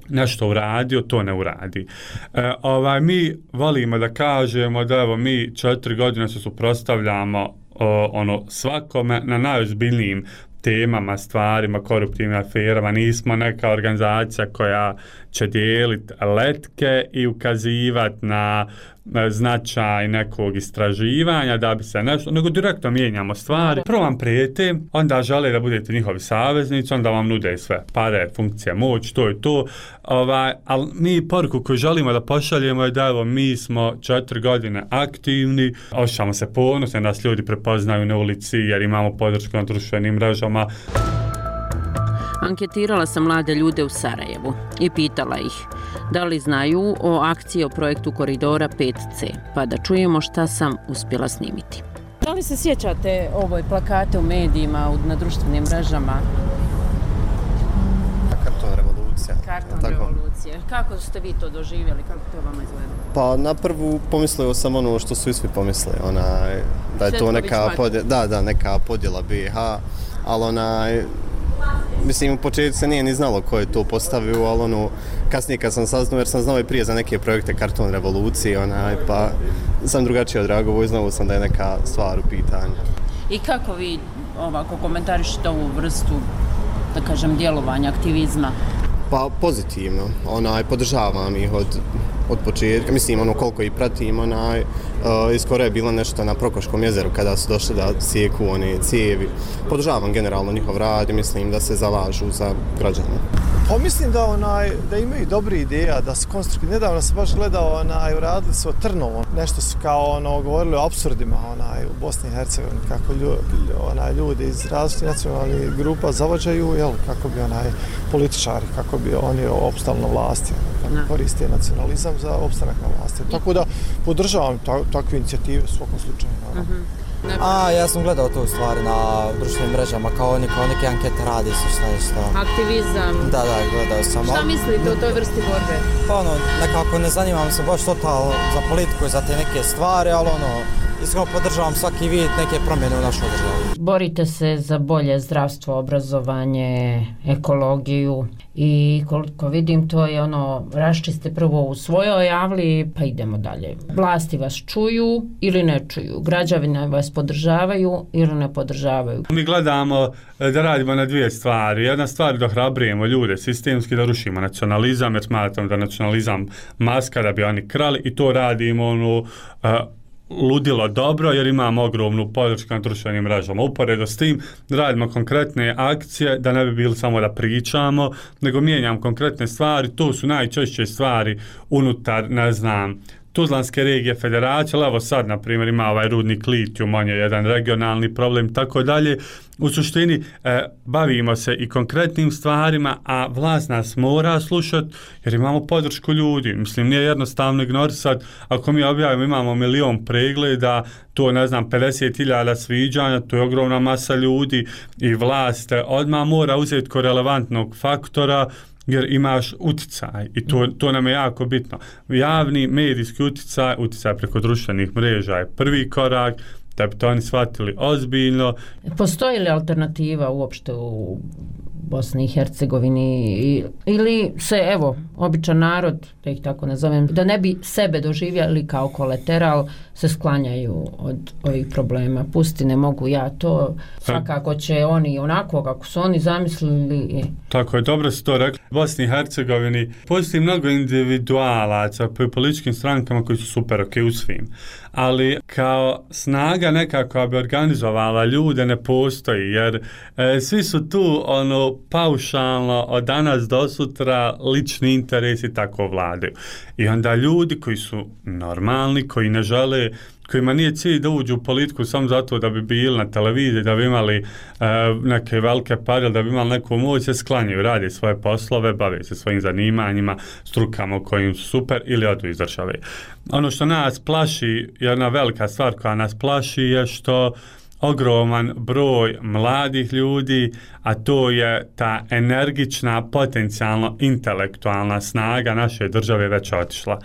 nešto uradio, to ne uradi. E, ovaj, mi volimo da kažemo da evo mi četiri godine se suprotstavljamo ono svakome na najozbiljnijim temama, stvarima, koruptivnim aferama. Nismo neka organizacija koja će dijeliti letke i ukazivati na značaj nekog istraživanja da bi se nešto, nego direktno mijenjamo stvari. Prvo vam prijete, onda žele da budete njihovi saveznici, onda vam nude sve pare, funkcija, moć, to je to. Ovaj, ali mi poruku koju želimo da pošaljemo je da evo mi smo četiri godine aktivni, osjećamo se ponosno, nas ljudi prepoznaju na ulici jer imamo podršku na društvenim mrežama. Anketirala sam mlade ljude u Sarajevu i pitala ih da li znaju o akciji o projektu Koridora pet ce, pa da čujemo šta sam uspjela snimiti. Da li se sjećate ovoj plakate u medijima, na društvenim mrežama? Karton revolucija. Karton revolucije. Kako ste vi to doživjeli? Kako to vama izgleda? Pa na prvu pomislio sam ono što su i svi pomislili, onaj, da je to neka podjela, da, da, neka podjela B i H, ali onaj, mislim, u početku se nije ni znalo ko je to postavio, ali ono, kasnije kad sam saznao, jer sam znao i prije za neke projekte Karton revolucije, onaj, pa sam drugačije odreagovao i znao sam da je neka stvar u pitanju. I kako vi ovako komentarišete ovu vrstu, da kažem, djelovanja, aktivizma? Pa pozitivno, onaj, podržavam ih od, od početka, mislim, ono, koliko ih pratim, onaj, uh, iskoro je bilo nešto na Prokoškom jezeru kada su došli da sjeku one cijevi. Podržavam generalno njihov rad i mislim da se zalažu za građane. Pa mislim da, onaj, da imaju dobri ideja, da su konstruktivni. Nedavno sam baš gledao, onaj, uradili su o Trnovom. Nešto su kao ono, govorili o apsurdima, onaj, u Bosni i Hercegovini, kako lju, onaj, ljudi iz različitih nacionalnih grupa zavođaju, jel, kako bi onaj, političari, kako bi oni opstali na vlasti, kako koriste nacionalizam za opstanak na vlasti. Tako da podržavam ta, takve inicijative u svakom slučaju. Uh-huh. A, ja sam gledao to u stvari na društvenim mrežama, kao oni, kao neke ankete radi su šta nešto. Aktivizam. Da, da, gledao sam. Šta mislite o toj vrsti borbe? Pa ono, nekako ne zanimam se baš total za politiku i za te neke stvari, ali ono, iskreno podržavam svaki vid neke promjene u našoj državi. Borite se za bolje zdravstvo, obrazovanje, ekologiju i koliko vidim to je ono, raščiste prvo u svojoj avli pa idemo dalje. Vlasti vas čuju ili ne čuju, građani vas podržavaju ili ne podržavaju. Mi gledamo da radimo na dvije stvari. Jedna stvar da hrabrujemo ljude sistemski, da rušimo nacionalizam, jer smatram da nacionalizam maska da bi oni krali i to radimo ono, uh, ludilo dobro jer imamo ogromnu podršku na društvenim mrežama. Uporedo s tim radimo konkretne akcije da ne bi bili samo da pričamo, nego mijenjam konkretne stvari. To su najčešće stvari unutar, ne znam, Tuzlanske regije federacije, ali evo sad, na primjer, ima ovaj rudnik litijum, on je jedan regionalni problem, tako dalje. U suštini, e, bavimo se i konkretnim stvarima, a vlast nas mora slušati, jer imamo podršku ljudi. Mislim, nije jednostavno ignorisati, ako mi objavimo, imamo milion pregleda, to, ne znam, pedeset hiljada sviđanja, to je ogromna masa ljudi i vlast odmah mora uzeti ko relevantnog faktora, jer imaš uticaj i to, to nam je jako bitno. Javni medijski uticaj, uticaj preko društvenih mreža je prvi korak, da bi to oni shvatili ozbiljno. Postoji li alternativa uopšte u Bosni i Hercegovini ili se, evo, običan narod, da ih tako nazovem, da ne bi sebe doživjeli kao kolateral, se sklanjaju od ovih problema. Pusti, ne mogu ja to, svakako će oni onako kako su oni zamislili. Tako je, dobro si to rekli. U Bosni i Hercegovini postoji mnogo individualaca po političkim strankama koji su super ok u svim. Ali kao snaga nekako bi organizovala ljude ne postoji, jer e, svi su tu ono paušalno od danas do sutra lični interesi tako vladaju. I onda ljudi koji su normalni, koji ne žele, kojima nije cilj da uđu u politiku samo zato da bi bili na televiziji, da bi imali e, neke velike pare, da bi imali neku moć, se sklanjaju, rade svoje poslove, bave se svojim zanimanjima, strukama u kojim su super ili odu iz države. Ono što nas plaši, jedna velika stvar koja nas plaši je što ogroman broj mladih ljudi, a to je ta energična, potencijalno intelektualna snaga naše države već otišla.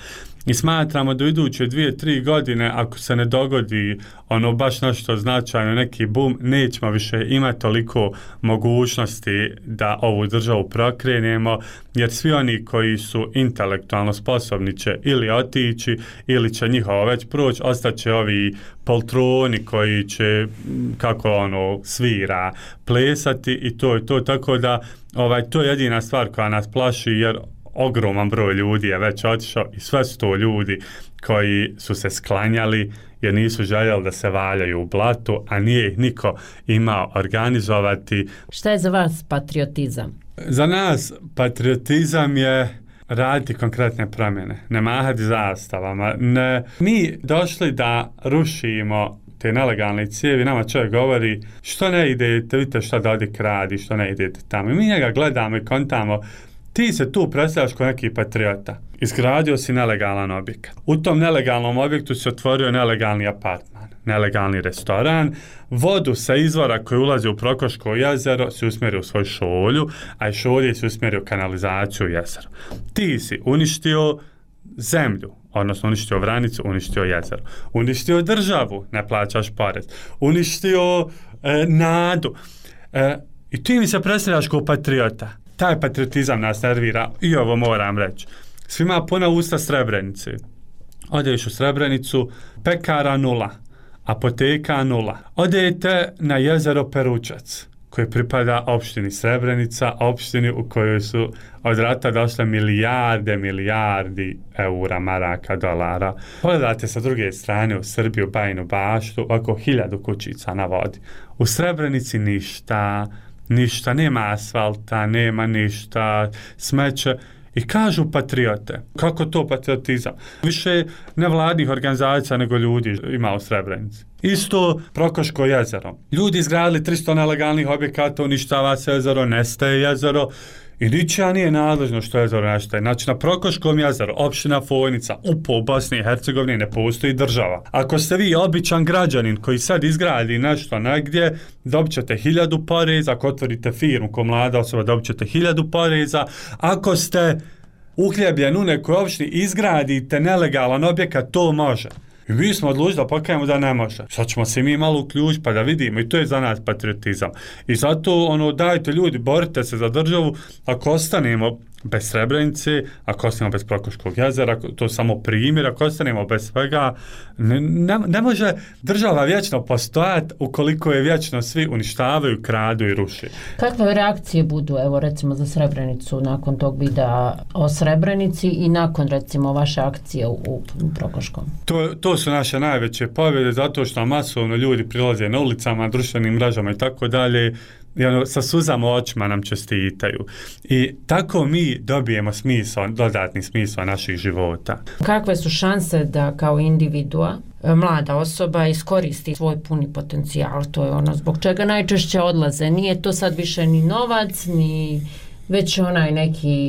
I smatramo da u iduće dvije, tri godine, ako se ne dogodi ono baš nešto značajno, neki boom, nećemo više imati toliko mogućnosti da ovu državu prokrenemo, jer svi oni koji su intelektualno sposobni će ili otići, ili će njihovo već proći, ostaće ovi poltroni koji će, kako ono, svira, plesati i to je to, tako da ovaj, to je jedina stvar koja nas plaši, jer ogroman broj ljudi je već otišao i sve su to ljudi koji su se sklanjali jer nisu željeli da se valjaju u blatu, a nije ih niko imao organizovati. Šta je za vas patriotizam? Za nas patriotizam je raditi konkretne promjene, ne mahati zastavama. Ne, mi došli da rušimo te nelegalne cijevi, nama čovjek govori što ne idete, vidite šta da ovdje kradi, što ne idete tamo. I mi njega gledamo i kontamo, ti se tu predstavljaš kao neki patriota. Izgradio si nelegalan objekat. U tom nelegalnom objektu si otvorio nelegalni apartman, nelegalni restoran, vodu sa izvora koji ulazi u Prokoško jezero si usmjerio u svoju šolju, a i šolje si usmjerio kanalizaciju u jezero. Ti si uništio zemlju, odnosno uništio Vranicu, uništio jezero. Uništio državu, ne plaćaš porez. Uništio e, nadu. E, I ti mi se predstavljaš kao patriota. Taj patriotizam nas nervira i ovo moram reći. Svima puna usta Srebrenice. Odeš u Srebrenicu, pekara nula, apoteka nula. Odete na jezero Peručac, koje pripada opštini Srebrenica, opštini u kojoj su od rata došle milijarde, milijardi eura, maraka, dolara. Pogledate sa druge strane u Srbiju, Bajinu Baštu, oko hiljadu kućica na vodi. U Srebrenici ništa, ništa, nema asfalta, nema ništa, smeće. I kažu patriote. Kako to patriotizam? Više nevladnih organizacija nego ljudi ima u Srebrenici. Isto Prokoško jezero. Ljudi izgradili tristo nelegalnih objekata, uništava se jezero, nestaje jezero i ničija nije nadležno što jezero nestaje. Znači na Prokoškom jezeru, opština Fojnica, upo Bosne i Hercegovine ne postoji država. Ako ste vi običan građanin koji sad izgradi nešto negdje, dobit ćete hiljadu poreza, ako otvorite firmu ko mlada osoba, dobit ćete hiljadu poreza. Ako ste uhljebljen u nekoj opštini, izgradite nelegalan objekat, to može. I mi smo odlučili da pokajemo da ne može. Sad ćemo se mi malo uključiti pa da vidimo i to je za nas patriotizam. I zato ono, dajte ljudi, borite se za državu, ako ostanemo bez Srebrenice, ako ostanemo bez Prokoškog jezera, to je samo primjer, ako ostanemo bez svega, ne, ne, ne može država vječno postojati ukoliko je vječno svi uništavaju, kradu i ruši. Kakve reakcije budu, evo recimo za Srebrenicu, nakon tog videa o Srebrenici i nakon recimo vaše akcije u, u Prokoškom? To, to su naše najveće pobjede, zato što masovno ljudi prilaze na ulicama, društvenim mrežama i tako dalje, i ono, sa suzama očima nam čestitaju. I tako mi dobijemo smisao, dodatni smisao naših života. Kakve su šanse da kao individua, mlada osoba iskoristi svoj puni potencijal? To je ono zbog čega najčešće odlaze. Nije to sad više ni novac, ni već onaj neki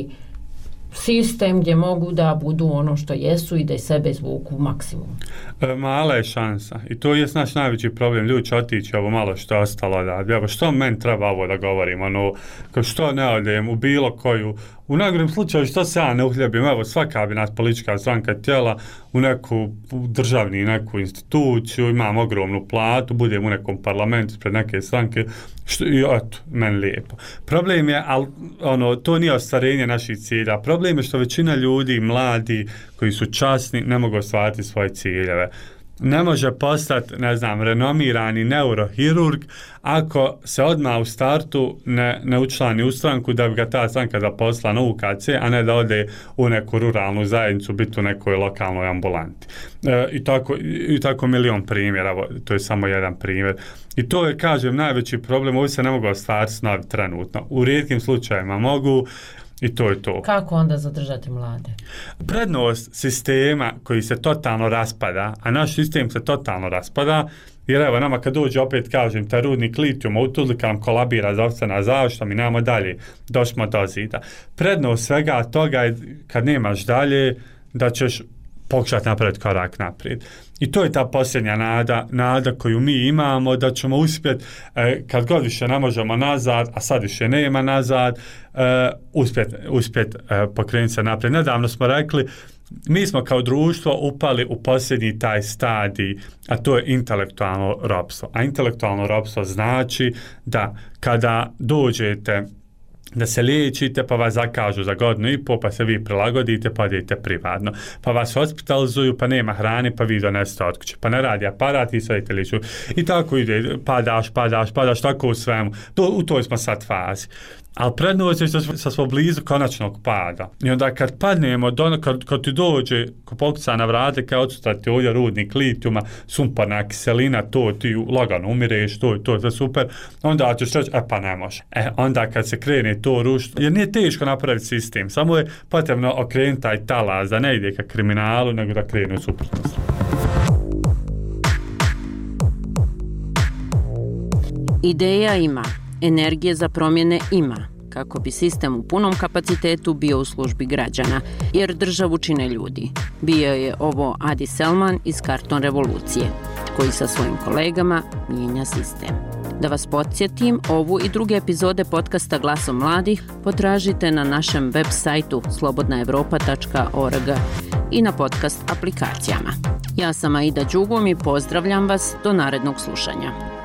sistem gdje mogu da budu ono što jesu i da i sebe izvuku maksimum. E, mala je šansa i to je naš najveći problem. Ljudi će otići ovo malo što je ostalo da, evo što meni treba ovo da govorim, ono, što ne odem u bilo koju, u najgorim slučaju što se ja ne uhljebim, evo svaka bi nas politička stranka tijela u neku državni neku instituciju, imam ogromnu platu, budem u nekom parlamentu pred neke stranke, što, i eto, meni lijepo. Problem je, al, ono, to nije ostvarenje naših cilja, problem je što većina ljudi, mladi, koji su časni, ne mogu ostvariti svoje ciljeve. Ne može postati, ne znam, renomirani neurohirurg ako se odmah u startu ne, ne učlani u stranku da bi ga ta stranka zaposlila na U K C, a ne da ode u neku ruralnu zajednicu, biti u nekoj lokalnoj ambulanti. E, i, tako, I tako milion primjera, to je samo jedan primjer. I to je, kažem, najveći problem, ovi se ne mogu ostvariti snovi trenutno. U rijetkim slučajima mogu, i to je to. Kako onda zadržati mlade? Prednost sistema koji se totalno raspada, a naš sistem se totalno raspada, jer evo nama kad dođe opet kažem taj rudnik litijuma u Tuzli kad nam kolabira zdravstvena zaštita, mi nemamo dalje, došmo do zida. Prednost svega toga je kad nemaš dalje da ćeš pokušati napraviti korak naprijed. I to je ta posljednja nada, nada koju mi imamo da ćemo uspjeti, eh, kad god više ne možemo nazad, a sad više nema nazad, eh, uspjeti uspjet, eh, pokrenuti se naprijed. Nedavno smo rekli, mi smo kao društvo upali u posljednji taj stadij, a to je intelektualno ropstvo. A intelektualno ropstvo znači da kada dođete da se liječite, pa vas zakažu za godinu i pol, pa se vi prilagodite, pa idete privatno. Pa vas hospitalizuju, pa nema hrane, pa vi donesete od kuće. Pa ne radi aparat, vi sve idete liču. I tako ide, padaš, padaš, padaš, tako u svemu. To, u toj smo sad fazi. Ali prednost je što smo blizu konačnog pada. I onda kad padnemo, do, kad, kad ti dođe, ko pokuca na vrate, kao odsutrati ovdje rudnik litijuma, sumporna kiselina, to ti lagano umireš, to, to je super, onda ćeš reći, e pa ne može. E, onda kad se krene to rušiti, jer nije teško napraviti sistem, samo je potrebno okrenuti taj talas, da ne ide ka kriminalu, nego da krene u suprotnost. Ideja ima. Energije za promjene ima, kako bi sistem u punom kapacitetu bio u službi građana, jer državu čine ljudi. Bio je ovo Adi Selman iz Karton revolucije, koji sa svojim kolegama mijenja sistem. Da vas podsjetim, ovu i druge epizode podcasta Glasom mladih potražite na našem web sajtu slobodna evropa tačka org i na podcast aplikacijama. Ja sam Aida Đugum i pozdravljam vas do narednog slušanja.